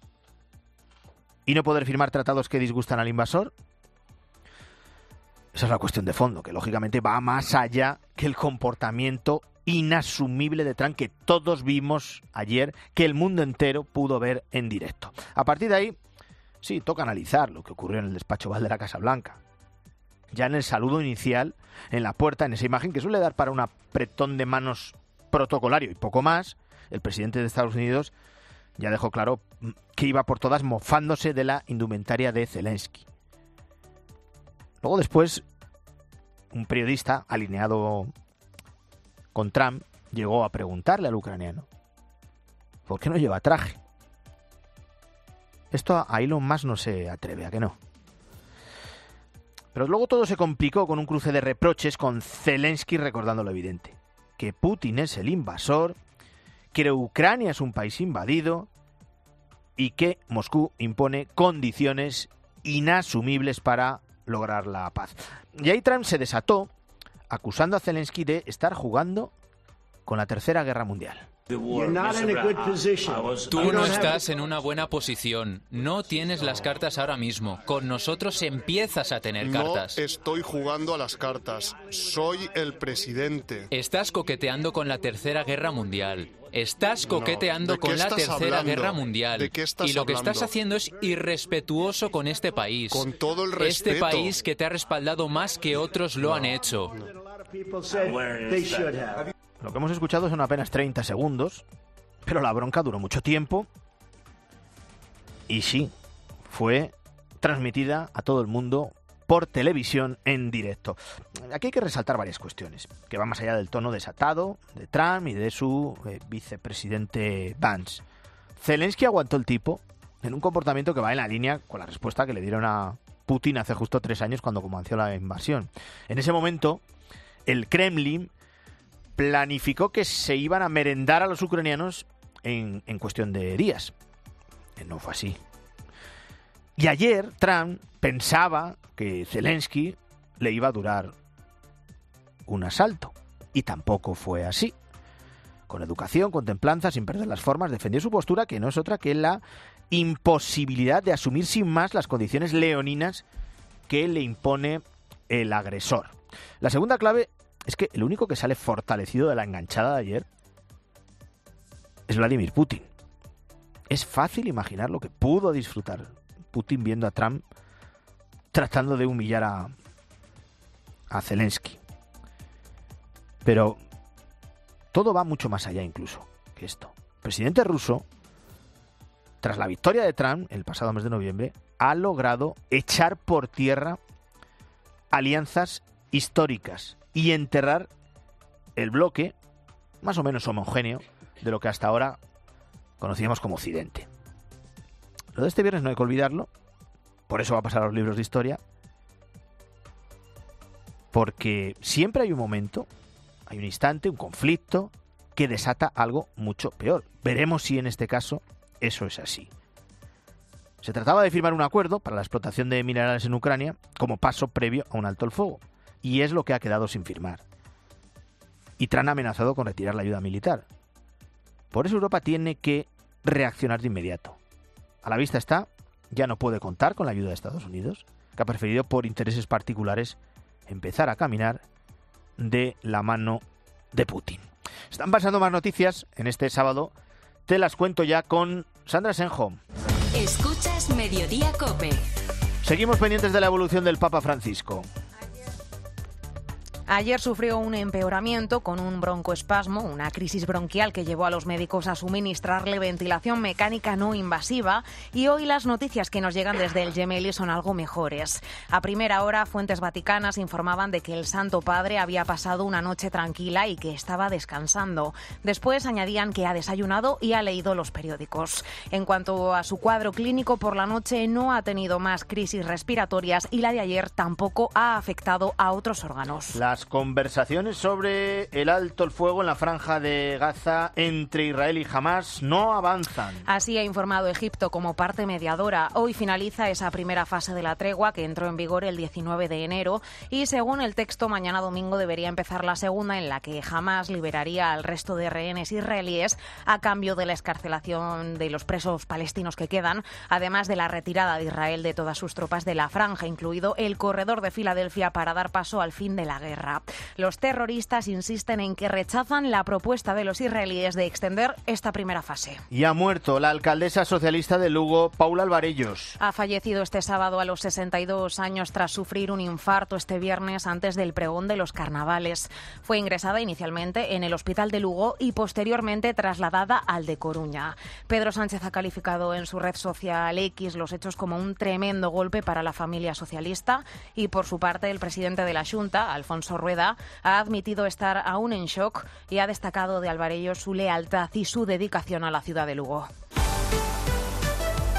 y no poder firmar tratados que disgustan al invasor? Esa es la cuestión de fondo, que lógicamente va más allá que el comportamiento inasumible de Trump que todos vimos ayer, que el mundo entero pudo ver en directo. A partir de ahí, sí, toca analizar lo que ocurrió en el despacho Oval de la Casa Blanca. Ya en el saludo inicial, en la puerta, en esa imagen que suele dar para un apretón de manos protocolario y poco más, el presidente de Estados Unidos ya dejó claro que iba por todas mofándose de la indumentaria de Zelensky. Luego después, un periodista alineado con Trump llegó a preguntarle al ucraniano ¿por qué no lleva traje? Esto a Elon Musk no se atreve, ¿a que no? Pero luego todo se complicó con un cruce de reproches con Zelensky recordando lo evidente, que Putin es el invasor, que Ucrania es un país invadido y que Moscú impone condiciones inasumibles para lograr la paz. Y ahí Trump se desató acusando a Zelensky de estar jugando con la Tercera Guerra Mundial. Tú no estás en una buena posición. No tienes las cartas ahora mismo. Con nosotros empiezas a tener cartas. No estoy jugando a las cartas. Soy el presidente. Estás coqueteando con la Tercera Guerra Mundial. Estás coqueteando con la Tercera Guerra Mundial. ¿De qué estás y lo que hablando? estás haciendo es irrespetuoso con este país. Con todo el respeto. Este país que te ha respaldado más que otros lo han hecho. Lo que hemos escuchado son apenas 30 segundos, pero la bronca duró mucho tiempo y sí, fue transmitida a todo el mundo por televisión en directo. Aquí hay que resaltar varias cuestiones, que van más allá del tono desatado de Trump y de su vicepresidente Vance. Zelensky aguantó el tipo en un comportamiento que va en la línea con la respuesta que le dieron a Putin hace justo 3 años cuando comenzó la invasión. En ese momento, el Kremlin planificó que se iban a merendar a los ucranianos en cuestión de días. No fue así. Y ayer Trump pensaba que Zelensky le iba a durar un asalto. Y tampoco fue así. Con educación, con templanza, sin perder las formas, defendió su postura, que no es otra que la imposibilidad de asumir sin más las condiciones leoninas que le impone el agresor. La segunda clave es que el único que sale fortalecido de la enganchada de ayer es Vladimir Putin. Es fácil imaginar lo que pudo disfrutar Putin viendo a Trump tratando de humillar a Zelensky. Pero todo va mucho más allá incluso que esto. El presidente ruso, tras la victoria de Trump el pasado mes de noviembre, ha logrado echar por tierra alianzas históricas y enterrar el bloque más o menos homogéneo de lo que hasta ahora conocíamos como Occidente. Lo de este viernes no hay que olvidarlo, por eso va a pasar a los libros de historia, porque siempre hay un momento, hay un instante, un conflicto que desata algo mucho peor. Veremos si en este caso eso es así. Se trataba de firmar un acuerdo para la explotación de minerales en Ucrania como paso previo a un alto el fuego. Y es lo que ha quedado sin firmar. Y Trump ha amenazado con retirar la ayuda militar. Por eso Europa tiene que reaccionar de inmediato. A la vista está, ya no puede contar con la ayuda de Estados Unidos, que ha preferido por intereses particulares empezar a caminar de la mano de Putin. Están pasando más noticias en este sábado. Te las cuento ya con Sandra Senjo. Escuchas Mediodía COPE. Seguimos pendientes de la evolución del Papa Francisco. Ayer sufrió un empeoramiento con un broncoespasmo, una crisis bronquial que llevó a los médicos a suministrarle ventilación mecánica no invasiva, y hoy las noticias que nos llegan desde el Gemelli son algo mejores. A primera hora, fuentes vaticanas informaban de que el Santo Padre había pasado una noche tranquila y que estaba descansando. Después añadían que ha desayunado y ha leído los periódicos. En cuanto a su cuadro clínico, por la noche no ha tenido más crisis respiratorias y la de ayer tampoco ha afectado a otros órganos. Las conversaciones sobre el alto el fuego en la franja de Gaza entre Israel y Hamás no avanzan. Así ha informado Egipto como parte mediadora. Hoy finaliza esa primera fase de la tregua que entró en vigor el 19 de enero y según el texto mañana domingo debería empezar la segunda, en la que Hamás liberaría al resto de rehenes israelíes a cambio de la excarcelación de los presos palestinos que quedan, además de la retirada de Israel de todas sus tropas de la franja, incluido el corredor de Filadelfia, para dar paso al fin de la guerra. Los terroristas insisten en que rechazan la propuesta de los israelíes de extender esta primera fase. Y ha muerto la alcaldesa socialista de Lugo, Paula Alvarellos. Ha fallecido este sábado a los 62 años tras sufrir un infarto este viernes antes del pregón de los carnavales. Fue ingresada inicialmente en el hospital de Lugo y posteriormente trasladada al de Coruña. Pedro Sánchez ha calificado en su red social X los hechos como un tremendo golpe para la familia socialista y por su parte el presidente de la Xunta, Alfonso Rueda, ha admitido estar aún en shock y ha destacado de Alvarellos su lealtad y su dedicación a la ciudad de Lugo.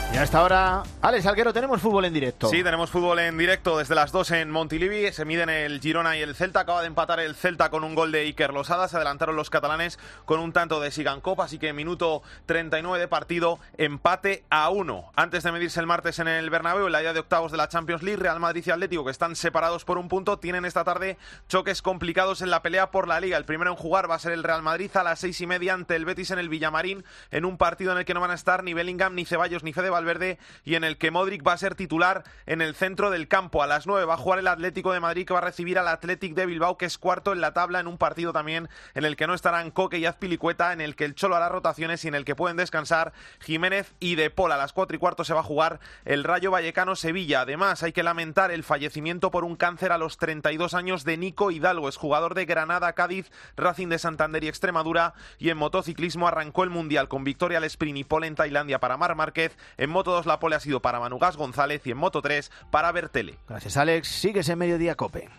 Y hasta ahora, Alex Alguero, tenemos fútbol en directo. Sí, tenemos fútbol en directo desde las 2 en Montilivi. Se miden el Girona y el Celta. Acaba de empatar el Celta con un gol de Iker Losada. Se adelantaron los catalanes con un tanto de Sigankov. Así que minuto 39 de partido, empate a 1. Antes de medirse el martes en el Bernabéu, en la ida de octavos de la Champions League, Real Madrid y Atlético, que están separados por un punto, tienen esta tarde choques complicados en la pelea por la Liga. El primero en jugar va a ser el Real Madrid a las 6:30 ante el Betis en el Villamarín, en un partido en el que no van a estar ni Bellingham, ni Ceballos, ni Fede Valverde, y en el que Modric va a ser titular en el centro del campo. A las 9 va a jugar el Atlético de Madrid, que va a recibir al Athletic de Bilbao, que es cuarto en la tabla, en un partido también en el que no estarán Coque y Azpilicueta, en el que el Cholo hará rotaciones y en el que pueden descansar Jiménez y De Paul. A las 4:15 se va a jugar el Rayo Vallecano-Sevilla. Además, hay que lamentar el fallecimiento por un cáncer a los 32 años de Nico Hidalgo, es jugador de Granada, Cádiz, Racing de Santander y Extremadura, y en motociclismo arrancó el Mundial con victoria al sprint y pole en Tailandia para Marc Márquez. En Moto2 la pole ha sido para Manu Gas González y en Moto3 para Bertele. Gracias, Alex. Sigues en Mediodía Cope.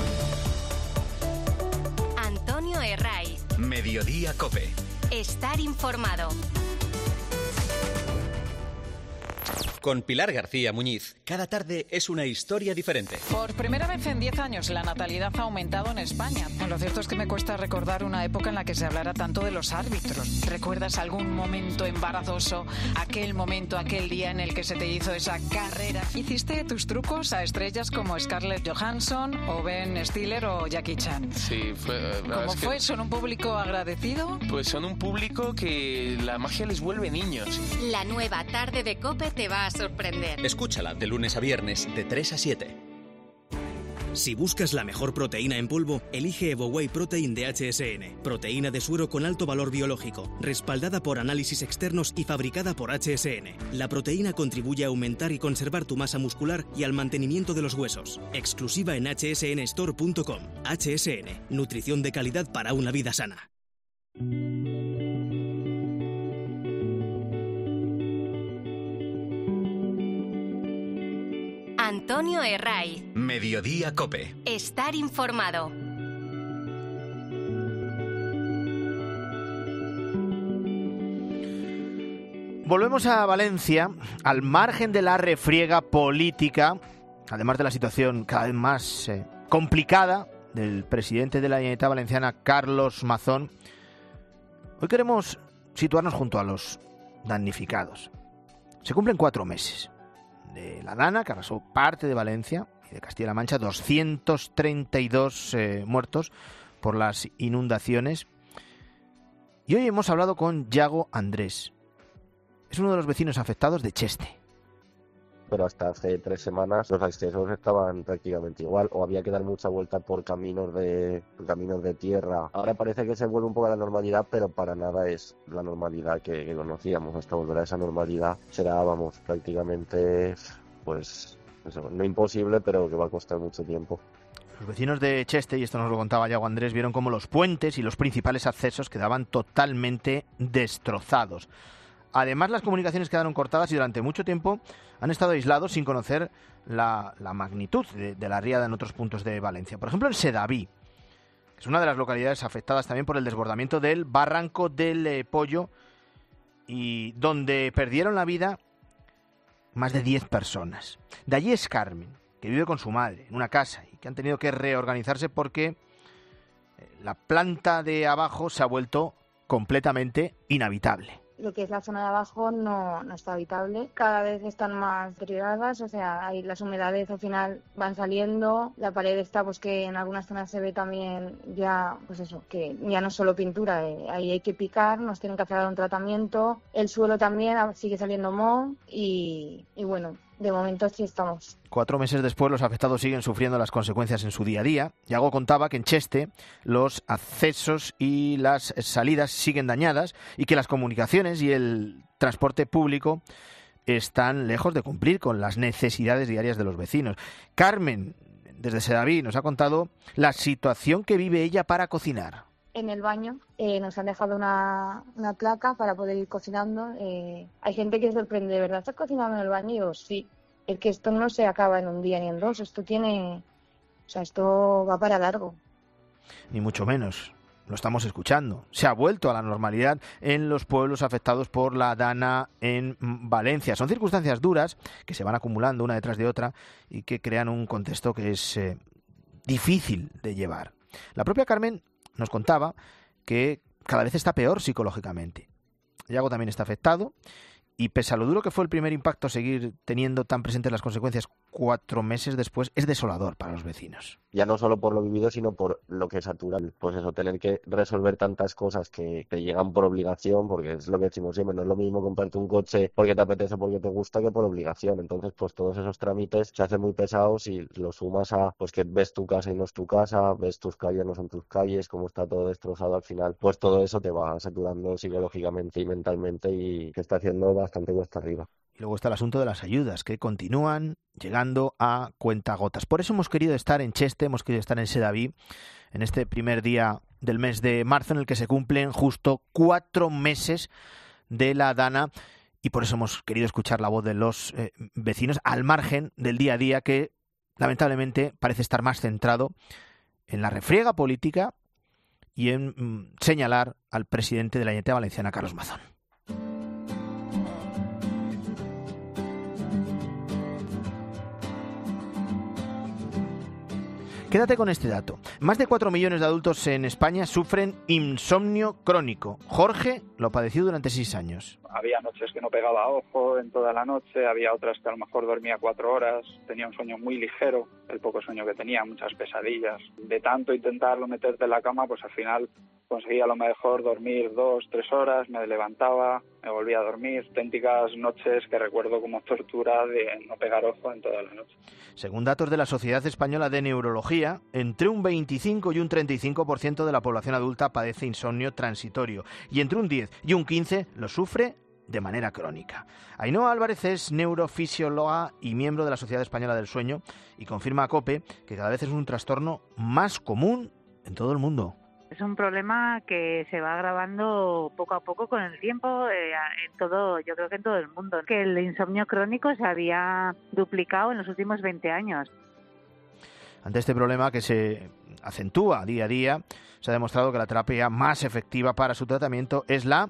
Antonio Herraiz. Mediodía Cope. Estar informado. Con Pilar García Muñiz, cada tarde es una historia diferente. Por primera vez en 10 años la natalidad ha aumentado en España. Lo cierto es que me cuesta recordar una época en la que se hablara tanto de los árbitros. ¿Recuerdas algún momento embarazoso? Aquel momento, aquel día en el que se te hizo esa carrera. ¿Hiciste tus trucos a estrellas como Scarlett Johansson o Ben Stiller o Jackie Chan? Sí, fue... ¿Cómo fue? ¿Son un público agradecido? Pues son un público que la magia les vuelve niños. La nueva tarde de Cope te va a sorprender. Escúchala de lunes a viernes de 3 a 7. Si buscas la mejor proteína en polvo, elige EvoWhey Protein de HSN. Proteína de suero con alto valor biológico, respaldada por análisis externos y fabricada por HSN. La proteína contribuye a aumentar y conservar tu masa muscular y al mantenimiento de los huesos. Exclusiva en hsnstore.com. HSN, nutrición de calidad para una vida sana. Antonio Herraiz. Mediodía Cope. Estar informado. Volvemos a Valencia, al margen de la refriega política, además de la situación cada vez más complicada del presidente de la Generalitat Valenciana, Carlos Mazón. Hoy queremos situarnos junto a los damnificados. Se cumplen 4 meses de la Dana, que arrasó parte de Valencia y de Castilla-La Mancha, 232 muertos por las inundaciones. Y hoy hemos hablado con Yago Andrés. Es uno de los vecinos afectados de Cheste. Pero hasta hace 3 semanas los accesos estaban prácticamente igual, o había que dar mucha vuelta por caminos de tierra. Ahora parece que se vuelve un poco a la normalidad, pero para nada es la normalidad que conocíamos. Hasta volver a esa normalidad será, vamos, prácticamente, pues, eso, no imposible, pero que va a costar mucho tiempo. Los vecinos de Cheste, y esto nos lo contaba Yago Andrés, vieron cómo los puentes y los principales accesos quedaban totalmente destrozados. Además, las comunicaciones quedaron cortadas y durante mucho tiempo han estado aislados sin conocer la magnitud de la riada en otros puntos de Valencia. Por ejemplo, en Sedaví, que es una de las localidades afectadas también por el desbordamiento del Barranco del Pollo, y donde perdieron la vida más de 10 personas. De allí es Carmen, que vive con su madre en una casa y que han tenido que reorganizarse porque la planta de abajo se ha vuelto completamente inhabitable. Lo que es la zona de abajo no está habitable, cada vez están más deterioradas, o sea, ahí las humedades al final van saliendo, la pared está, pues que en algunas zonas se ve también ya, pues eso, que ya no es solo pintura, ahí hay que picar, nos tienen que hacer un tratamiento, el suelo también sigue saliendo moho y bueno, de momento sí estamos. 4 meses después, los afectados siguen sufriendo las consecuencias en su día a día. Yago contaba que en Cheste los accesos y las salidas siguen dañadas y que las comunicaciones y el transporte público están lejos de cumplir con las necesidades diarias de los vecinos. Carmen, desde Sedaví, nos ha contado la situación que vive ella para cocinar. En el baño nos han dejado una placa para poder ir cocinando. Hay gente que se sorprende, ¿de verdad estás cocinando en el baño? Y digo, sí, es que esto no se acaba en un día ni en 2, esto va para largo. Ni mucho menos. lo estamos escuchando. Se ha vuelto a la normalidad en los pueblos afectados por la Dana en Valencia. Son circunstancias duras que se van acumulando una detrás de otra y que crean un contexto que es difícil de llevar. La propia Carmen nos contaba que cada vez está peor psicológicamente. Yago también está afectado y pese a lo duro que fue el primer impacto, seguir teniendo tan presentes las consecuencias 4 meses después es desolador para los vecinos. Ya no solo por lo vivido, sino por lo que es natural. Pues eso, tener que resolver tantas cosas que te llegan por obligación, porque es lo que decimos siempre, no es lo mismo comprarte un coche porque te apetece o porque te gusta que por obligación. Entonces, pues todos esos trámites se hacen muy pesados y los sumas a pues que ves tu casa y no es tu casa, ves tus calles no son tus calles, cómo está todo destrozado al final. Pues todo eso te va saturando psicológicamente y mentalmente y que está haciendo bastante cuesta arriba. Y luego está el asunto de las ayudas, que continúan llegando a cuentagotas. Por eso hemos querido estar en Cheste, hemos querido estar en Sedaví, en este primer día del mes de marzo, en el que se cumplen justo 4 meses de la Dana, y por eso hemos querido escuchar la voz de los vecinos, al margen del día a día, que lamentablemente parece estar más centrado en la refriega política y en señalar al presidente de la Generalitat Valenciana, Carlos Mazón. Quédate con este dato. Más de 4 millones de adultos en España sufren insomnio crónico. Jorge lo padeció durante 6 años. Había noches que no pegaba ojo en toda la noche, había otras que a lo mejor dormía 4 horas, tenía un sueño muy ligero, el poco sueño que tenía, muchas pesadillas. De tanto intentarlo meterte en la cama, pues al final conseguía a lo mejor dormir 2-3 horas, me levantaba, me volvía a dormir. Auténticas noches que recuerdo como tortura de no pegar ojo en toda la noche. Según datos de la Sociedad Española de Neurología, entre un 25 y un 35% de la población adulta padece insomnio transitorio y entre un 10 y un 15% lo sufre de manera crónica. Ainhoa Álvarez es neurofisióloga y miembro de la Sociedad Española del Sueño y confirma a COPE que cada vez es un trastorno más común en todo el mundo. Es un problema que se va agravando poco a poco con el tiempo en todo, yo creo que en todo el mundo. Que el insomnio crónico se había duplicado en los últimos 20 años. Ante este problema que se acentúa día a día, se ha demostrado que la terapia más efectiva para su tratamiento es la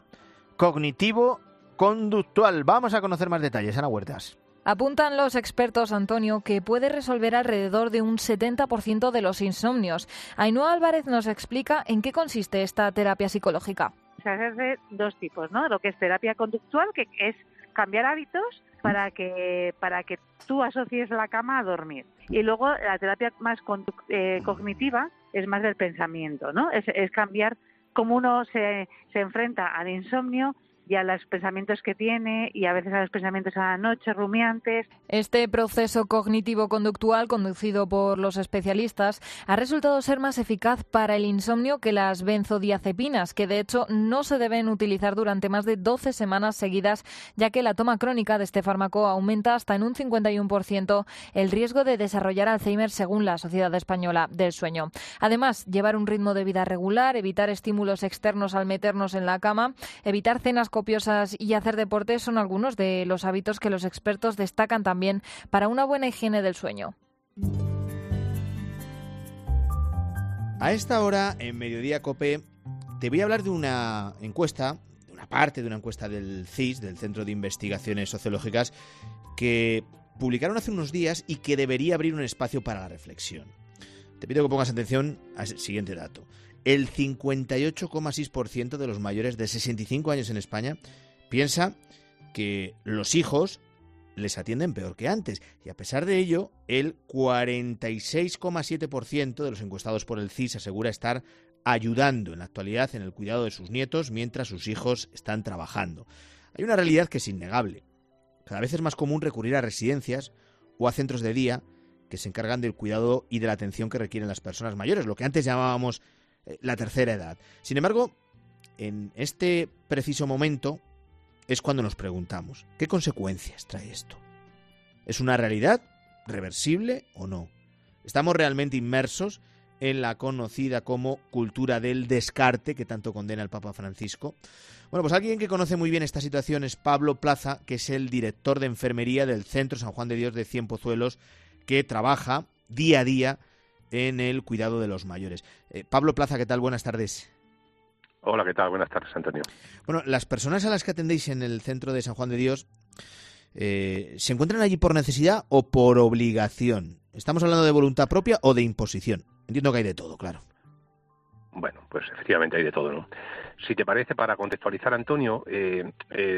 cognitivo-conductual. Vamos a conocer más detalles. Ana Huertas. Apuntan los expertos, Antonio, que puede resolver alrededor de un 70% de los insomnios. Ainhoa Álvarez nos explica en qué consiste esta terapia psicológica. Se hace de 2 tipos, ¿no? Lo que es terapia conductual, que es cambiar hábitos para que tú asocies la cama a dormir. Y luego la terapia más cognitiva es más del pensamiento, ¿no? Es cambiar cómo uno se enfrenta al insomnio y a los pensamientos que tiene y a veces a los pensamientos a la noche, rumiantes. Este proceso cognitivo-conductual conducido por los especialistas ha resultado ser más eficaz para el insomnio que las benzodiazepinas, que de hecho no se deben utilizar durante más de 12 semanas seguidas, ya que la toma crónica de este fármaco aumenta hasta en un 51% el riesgo de desarrollar Alzheimer según la Sociedad Española del Sueño. Además, llevar un ritmo de vida regular, evitar estímulos externos al meternos en la cama, evitar cenas copiosas y hacer deporte son algunos de los hábitos que los expertos destacan también para una buena higiene del sueño. A esta hora, en Mediodía COPE, te voy a hablar de una encuesta, de una parte de una encuesta del CIS, del Centro de Investigaciones Sociológicas, que publicaron hace unos días y que debería abrir un espacio para la reflexión. Te pido que pongas atención al siguiente dato. El 58,6% de los mayores de 65 años en España piensa que los hijos les atienden peor que antes. Y a pesar de ello, el 46,7% de los encuestados por el CIS asegura estar ayudando en la actualidad en el cuidado de sus nietos mientras sus hijos están trabajando. Hay una realidad que es innegable. Cada vez es más común recurrir a residencias o a centros de día que se encargan del cuidado y de la atención que requieren las personas mayores, lo que antes llamábamos la tercera edad. Sin embargo, en este preciso momento es cuando nos preguntamos, ¿qué consecuencias trae esto? ¿Es una realidad reversible o no? ¿Estamos realmente inmersos en la conocida como cultura del descarte que tanto condena el Papa Francisco? Bueno, pues alguien que conoce muy bien esta situación es Pablo Plaza, que es el director de enfermería del Centro San Juan de Dios de Cienpozuelos, que trabaja día a día en el cuidado de los mayores. Pablo Plaza, ¿qué tal? Buenas tardes. Hola, ¿qué tal? Buenas tardes, Antonio. Bueno, las personas a las que atendéis en el centro de San Juan de Dios, ¿se encuentran allí por necesidad o por obligación? ¿Estamos hablando de voluntad propia o de imposición? Entiendo que hay de todo, claro. Bueno, pues efectivamente hay de todo, ¿no? Si te parece, para contextualizar, Antonio, el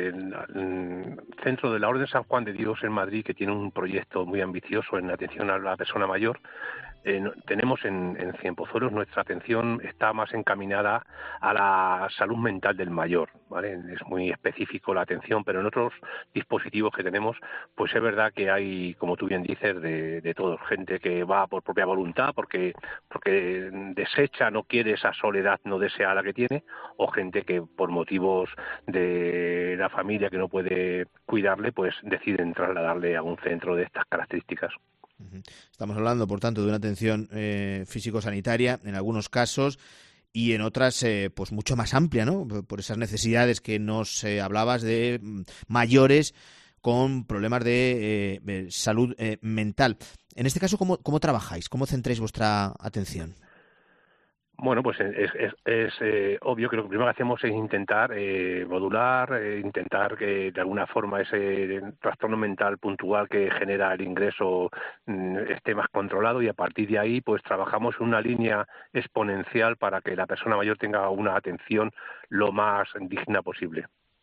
Centro de la Orden San Juan de Dios en Madrid, que tiene un proyecto muy ambicioso en atención a la persona mayor, tenemos en Cienpozuelos, nuestra atención está más encaminada a la salud mental del mayor, ¿vale? Es muy específico la atención, pero en otros dispositivos que tenemos, pues es verdad que hay, como tú bien dices, de todo. Gente que va por propia voluntad, porque desecha, no quiere esa soledad no deseada que tiene, o gente que por motivos de la familia que no puede cuidarle, pues deciden trasladarle a un centro de estas características. Estamos hablando, por tanto, de una atención físico-sanitaria en algunos casos y en otras pues mucho más amplia, ¿no? Por esas necesidades que nos hablabas de mayores con problemas de salud mental. En este caso, ¿cómo trabajáis? ¿Cómo centráis vuestra atención? Bueno, pues es obvio que lo que primero que hacemos es intentar modular, intentar que de alguna forma ese trastorno mental puntual que genera el ingreso esté más controlado, y a partir de ahí pues trabajamos en una línea exponencial para que la persona mayor tenga una atención lo más digna posible.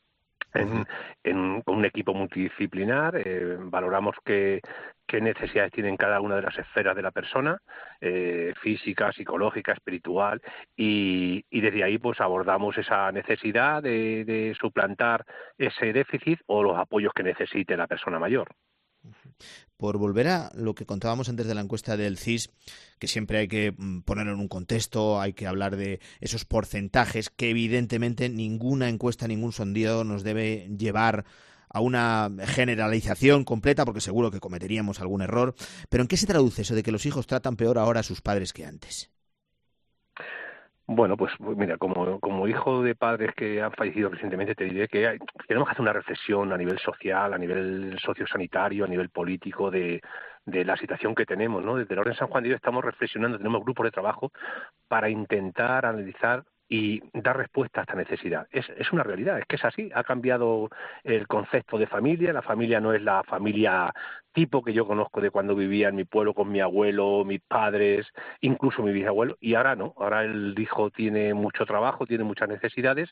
Con un equipo multidisciplinar, valoramos qué necesidades tienen cada una de las esferas de la persona, física, psicológica, espiritual, y desde ahí pues abordamos esa necesidad de suplantar ese déficit o los apoyos que necesite la persona mayor. Por volver a lo que contábamos antes de la encuesta del CIS, que siempre hay que ponerlo en un contexto, hay que hablar de esos porcentajes, que evidentemente ninguna encuesta, ningún sondeo nos debe llevar a una generalización completa, porque seguro que cometeríamos algún error. Pero ¿en qué se traduce eso de que los hijos tratan peor ahora a sus padres que antes? Bueno, pues mira, como hijo de padres que han fallecido recientemente, te diré que tenemos que hacer una reflexión a nivel social, a nivel sociosanitario, a nivel político de la situación que tenemos, ¿no? Desde la Orden San Juan de Dios estamos reflexionando, tenemos grupos de trabajo para intentar analizar y dar respuesta a esta necesidad. Es una realidad, es que es así. Ha cambiado el concepto de familia. La familia no es la familia tipo que yo conozco de cuando vivía en mi pueblo con mi abuelo, mis padres, incluso mi bisabuelo, y ahora no. Ahora el hijo tiene mucho trabajo, tiene muchas necesidades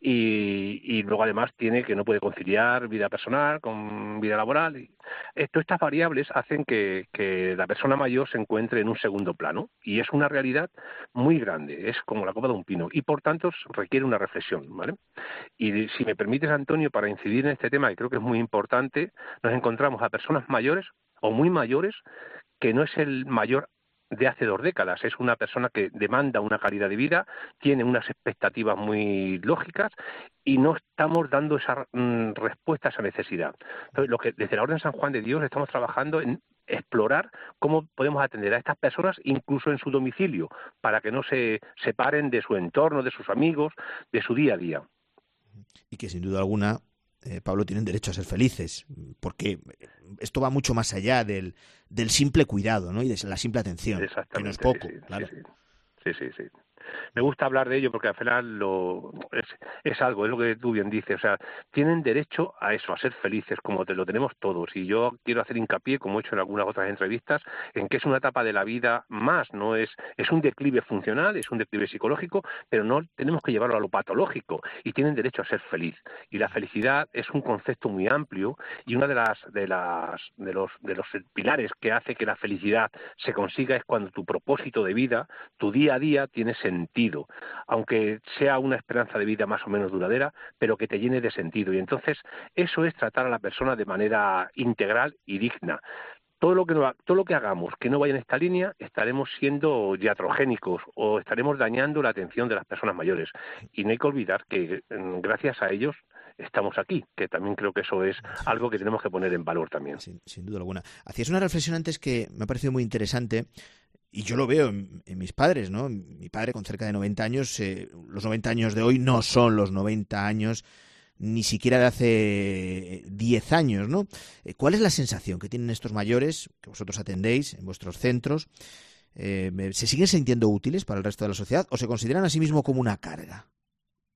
y luego además tiene que no puede conciliar vida personal con vida laboral. Y estas variables hacen que la persona mayor se encuentre en un segundo plano, y es una realidad muy grande, es como la copa de un pino, y por tanto requiere una reflexión, ¿vale? Y si me permites, Antonio, para incidir en este tema, que creo que es muy importante, nos encontramos a personas mayores o muy mayores, que no es el mayor de hace 2 décadas, es una persona que demanda una calidad de vida, tiene unas expectativas muy lógicas y no estamos dando esa respuesta a esa necesidad. Entonces, desde la Orden San Juan de Dios estamos trabajando en explorar cómo podemos atender a estas personas incluso en su domicilio, para que no se separen de su entorno, de sus amigos, de su día a día. Y que sin duda alguna, Pablo, tienen derecho a ser felices, porque esto va mucho más allá del simple cuidado, ¿no? Y de la simple atención, que no es poco, sí, claro. Sí. Me gusta hablar de ello porque al final es algo, es lo que tú bien dices, o sea, tienen derecho a eso, a ser felices, como lo tenemos todos, y yo quiero hacer hincapié, como he hecho en algunas otras entrevistas, en que es una etapa de la vida más, no es un declive funcional, es un declive psicológico, pero no tenemos que llevarlo a lo patológico, y tienen derecho a ser feliz. Y la felicidad es un concepto muy amplio, y una de los pilares que hace que la felicidad se consiga es cuando tu propósito de vida, tu día a día, tiene sentido, aunque sea una esperanza de vida más o menos duradera, pero que te llene de sentido. Y entonces eso es tratar a la persona de manera integral y digna. Todo lo que hagamos que no vaya en esta línea, estaremos siendo iatrogénicos o estaremos dañando la atención de las personas mayores. Y no hay que olvidar que gracias a ellos estamos aquí, que también creo que eso es algo que tenemos que poner en valor también. Sin duda alguna. Hacías una reflexión antes que me ha parecido muy interesante. Y yo lo veo en mis padres, ¿no? Mi padre con cerca de 90 años, los 90 años de hoy no son los 90 años ni siquiera de hace 10 años, ¿no? ¿Cuál es la sensación que tienen estos mayores, que vosotros atendéis en vuestros centros? ¿Se siguen sintiendo útiles para el resto de la sociedad o se consideran a sí mismos como una carga?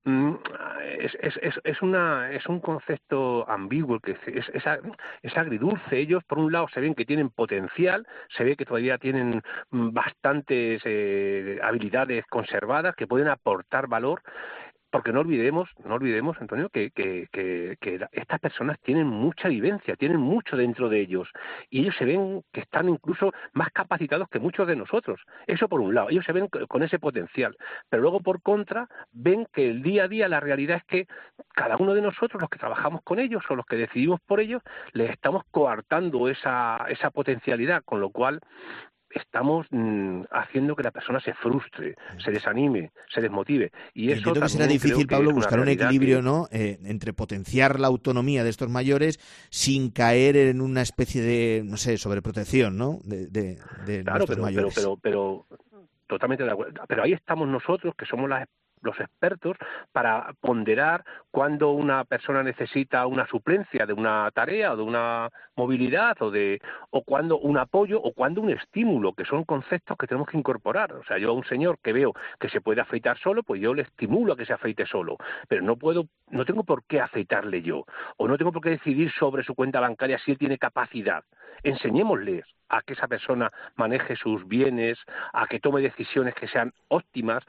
es un concepto ambiguo, que es agridulce. Ellos, por un lado, se ven que tienen potencial, se ve que todavía tienen bastantes habilidades conservadas, que pueden aportar valor. Porque no olvidemos, Antonio, que estas personas tienen mucha vivencia, tienen mucho dentro de ellos, y ellos se ven que están incluso más capacitados que muchos de nosotros. Eso por un lado, ellos se ven con ese potencial, pero luego por contra ven que el día a día la realidad es que cada uno de nosotros, los que trabajamos con ellos o los que decidimos por ellos, les estamos coartando esa potencialidad, con lo cual estamos haciendo que la persona se frustre, se desanime, se desmotive. Y eso entiendo que será difícil, Pablo, buscar un equilibrio, ¿no? Entre potenciar la autonomía de estos mayores sin caer en una especie de, no sé, sobreprotección, ¿no? De claro, nuestros mayores. Pero totalmente de acuerdo. Pero ahí estamos nosotros, que somos los expertos, para ponderar cuando una persona necesita una suplencia de una tarea o de una movilidad o cuando un apoyo o cuando un estímulo, que son conceptos que tenemos que incorporar. O sea, yo a un señor que veo que se puede afeitar solo, pues yo le estimulo a que se afeite solo, pero no tengo por qué afeitarle yo, o no tengo por qué decidir sobre su cuenta bancaria si él tiene capacidad. Enseñémosles a que esa persona maneje sus bienes, a que tome decisiones que sean óptimas.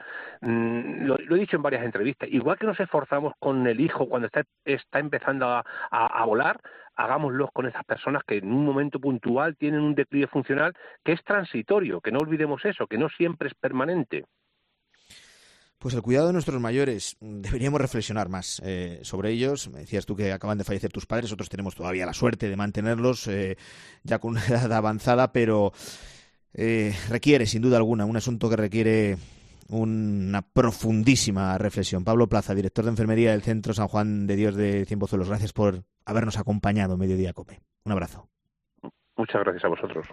Lo he dicho en varias entrevistas. Igual que nos esforzamos con el hijo cuando está empezando a volar, hagámoslo con esas personas que en un momento puntual tienen un declive funcional que es transitorio, que no olvidemos eso, que no siempre es permanente. Pues el cuidado de nuestros mayores, deberíamos reflexionar más sobre ellos. Me decías tú que acaban de fallecer tus padres, otros tenemos todavía la suerte de mantenerlos ya con una edad avanzada, pero requiere, sin duda alguna, un asunto que requiere una profundísima reflexión. Pablo Plaza, director de enfermería del Centro San Juan de Dios de Cienpozuelos, gracias por habernos acompañado en Mediodía COPE. Un abrazo. Muchas gracias a vosotros.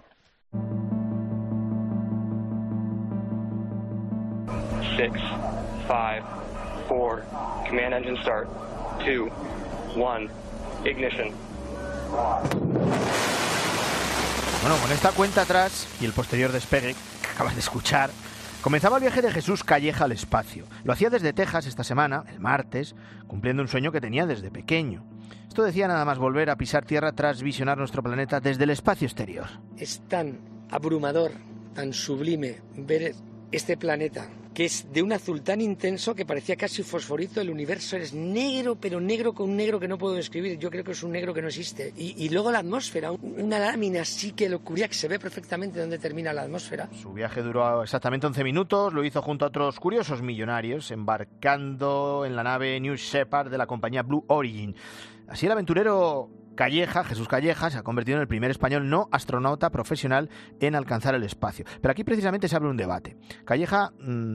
6, 5, 4, command engine start, 2, 1, ignition. Bueno, con esta cuenta atrás y el posterior despegue que acabas de escuchar, comenzaba el viaje de Jesús Calleja al espacio. Lo hacía desde Texas esta semana, el martes, cumpliendo un sueño que tenía desde pequeño. Esto decía nada más volver a pisar tierra tras visionar nuestro planeta desde el espacio exterior. Es tan abrumador, tan sublime ver este planeta, que es de un azul tan intenso que parecía casi fosforito. El universo es negro, pero negro con un negro que no puedo describir. Yo creo que es un negro que no existe. Y luego la atmósfera, una lámina así que lo cubría, que se ve perfectamente dónde termina la atmósfera. Su viaje duró exactamente 11 minutos, lo hizo junto a otros curiosos millonarios, embarcando en la nave New Shepard de la compañía Blue Origin. Así el aventurero Calleja, Jesús Calleja, se ha convertido en el primer español no astronauta profesional en alcanzar el espacio. Pero aquí precisamente se abre un debate. ¿Calleja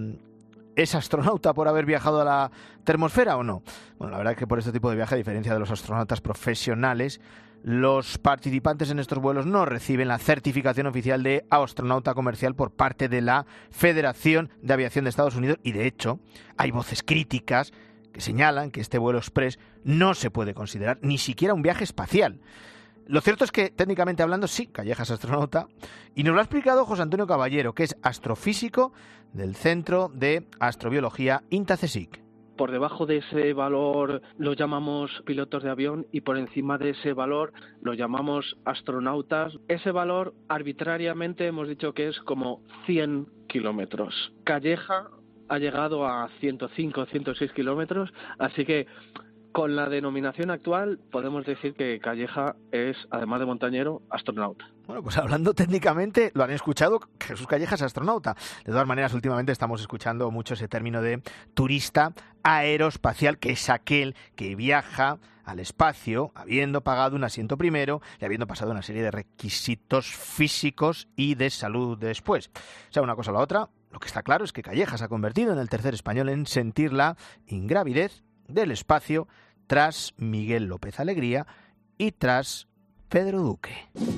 es astronauta por haber viajado a la termosfera o no? Bueno, la verdad es que por este tipo de viaje, a diferencia de los astronautas profesionales, los participantes en estos vuelos no reciben la certificación oficial de astronauta comercial por parte de la Federación de Aviación de Estados Unidos, y de hecho hay voces críticas que señalan que este vuelo express no se puede considerar ni siquiera un viaje espacial. Lo cierto es que, técnicamente hablando, sí, Calleja es astronauta, y nos lo ha explicado José Antonio Caballero, que es astrofísico del Centro de Astrobiología INTA-CSIC. Por debajo de ese valor los llamamos pilotos de avión y por encima de ese valor los llamamos astronautas. Ese valor arbitrariamente hemos dicho que es como 100 kilómetros. Calleja ha llegado a 105, 106 kilómetros, así que con la denominación actual podemos decir que Calleja es, además de montañero, astronauta. Bueno, pues hablando técnicamente, lo han escuchado, Jesús Calleja es astronauta. De todas maneras, últimamente estamos escuchando mucho ese término de turista aeroespacial, que es aquel que viaja al espacio habiendo pagado un asiento primero y habiendo pasado una serie de requisitos físicos y de salud después. O sea, una cosa o la otra, lo que está claro es que Calleja se ha convertido en el tercer español en sentir la ingravidez del espacio tras Miguel López Alegría y tras Pedro Duque.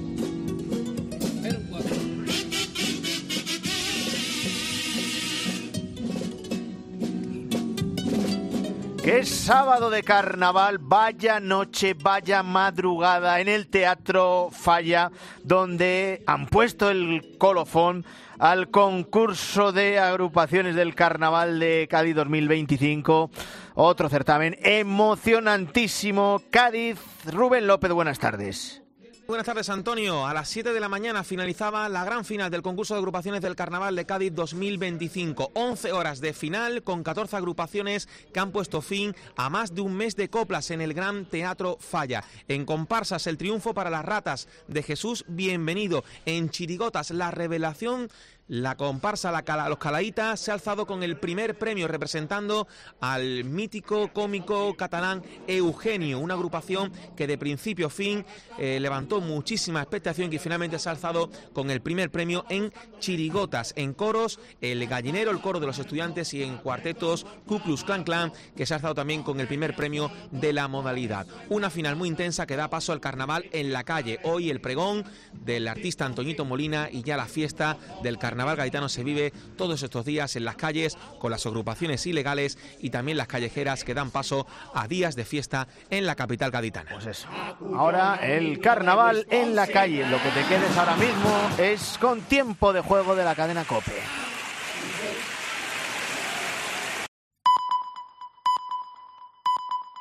¡Qué sábado de carnaval! Vaya noche, vaya madrugada en el Teatro Falla, donde han puesto el colofón al concurso de agrupaciones del Carnaval de Cádiz 2025. Otro certamen emocionantísimo, Cádiz. Rubén López, buenas tardes. Buenas tardes, Antonio. A las 7 de la mañana finalizaba la gran final del concurso de agrupaciones del Carnaval de Cádiz 2025. 11 horas de final con 14 agrupaciones que han puesto fin a más de un mes de coplas en el Gran Teatro Falla. En comparsas, el triunfo para las Ratas de Jesús Bienvenido. En chirigotas, la revelación. La comparsa Los Calaítas se ha alzado con el primer premio representando al mítico cómico catalán Eugenio, una agrupación que de principio a fin levantó muchísima expectación y finalmente se ha alzado con el primer premio en chirigotas. En coros, el Gallinero, el coro de los estudiantes, y en cuartetos, Ku Klux Klan Klan, que se ha alzado también con el primer premio de la modalidad. Una final muy intensa que da paso al carnaval en la calle. Hoy el pregón del artista Antoñito Molina y ya la fiesta del carnaval gaditano se vive todos estos días en las calles con las agrupaciones ilegales y también las callejeras que dan paso a días de fiesta en la capital gaditana. Pues eso. Ahora el carnaval en la calle. Lo que te quedes ahora mismo es con Tiempo de Juego de la cadena COPE.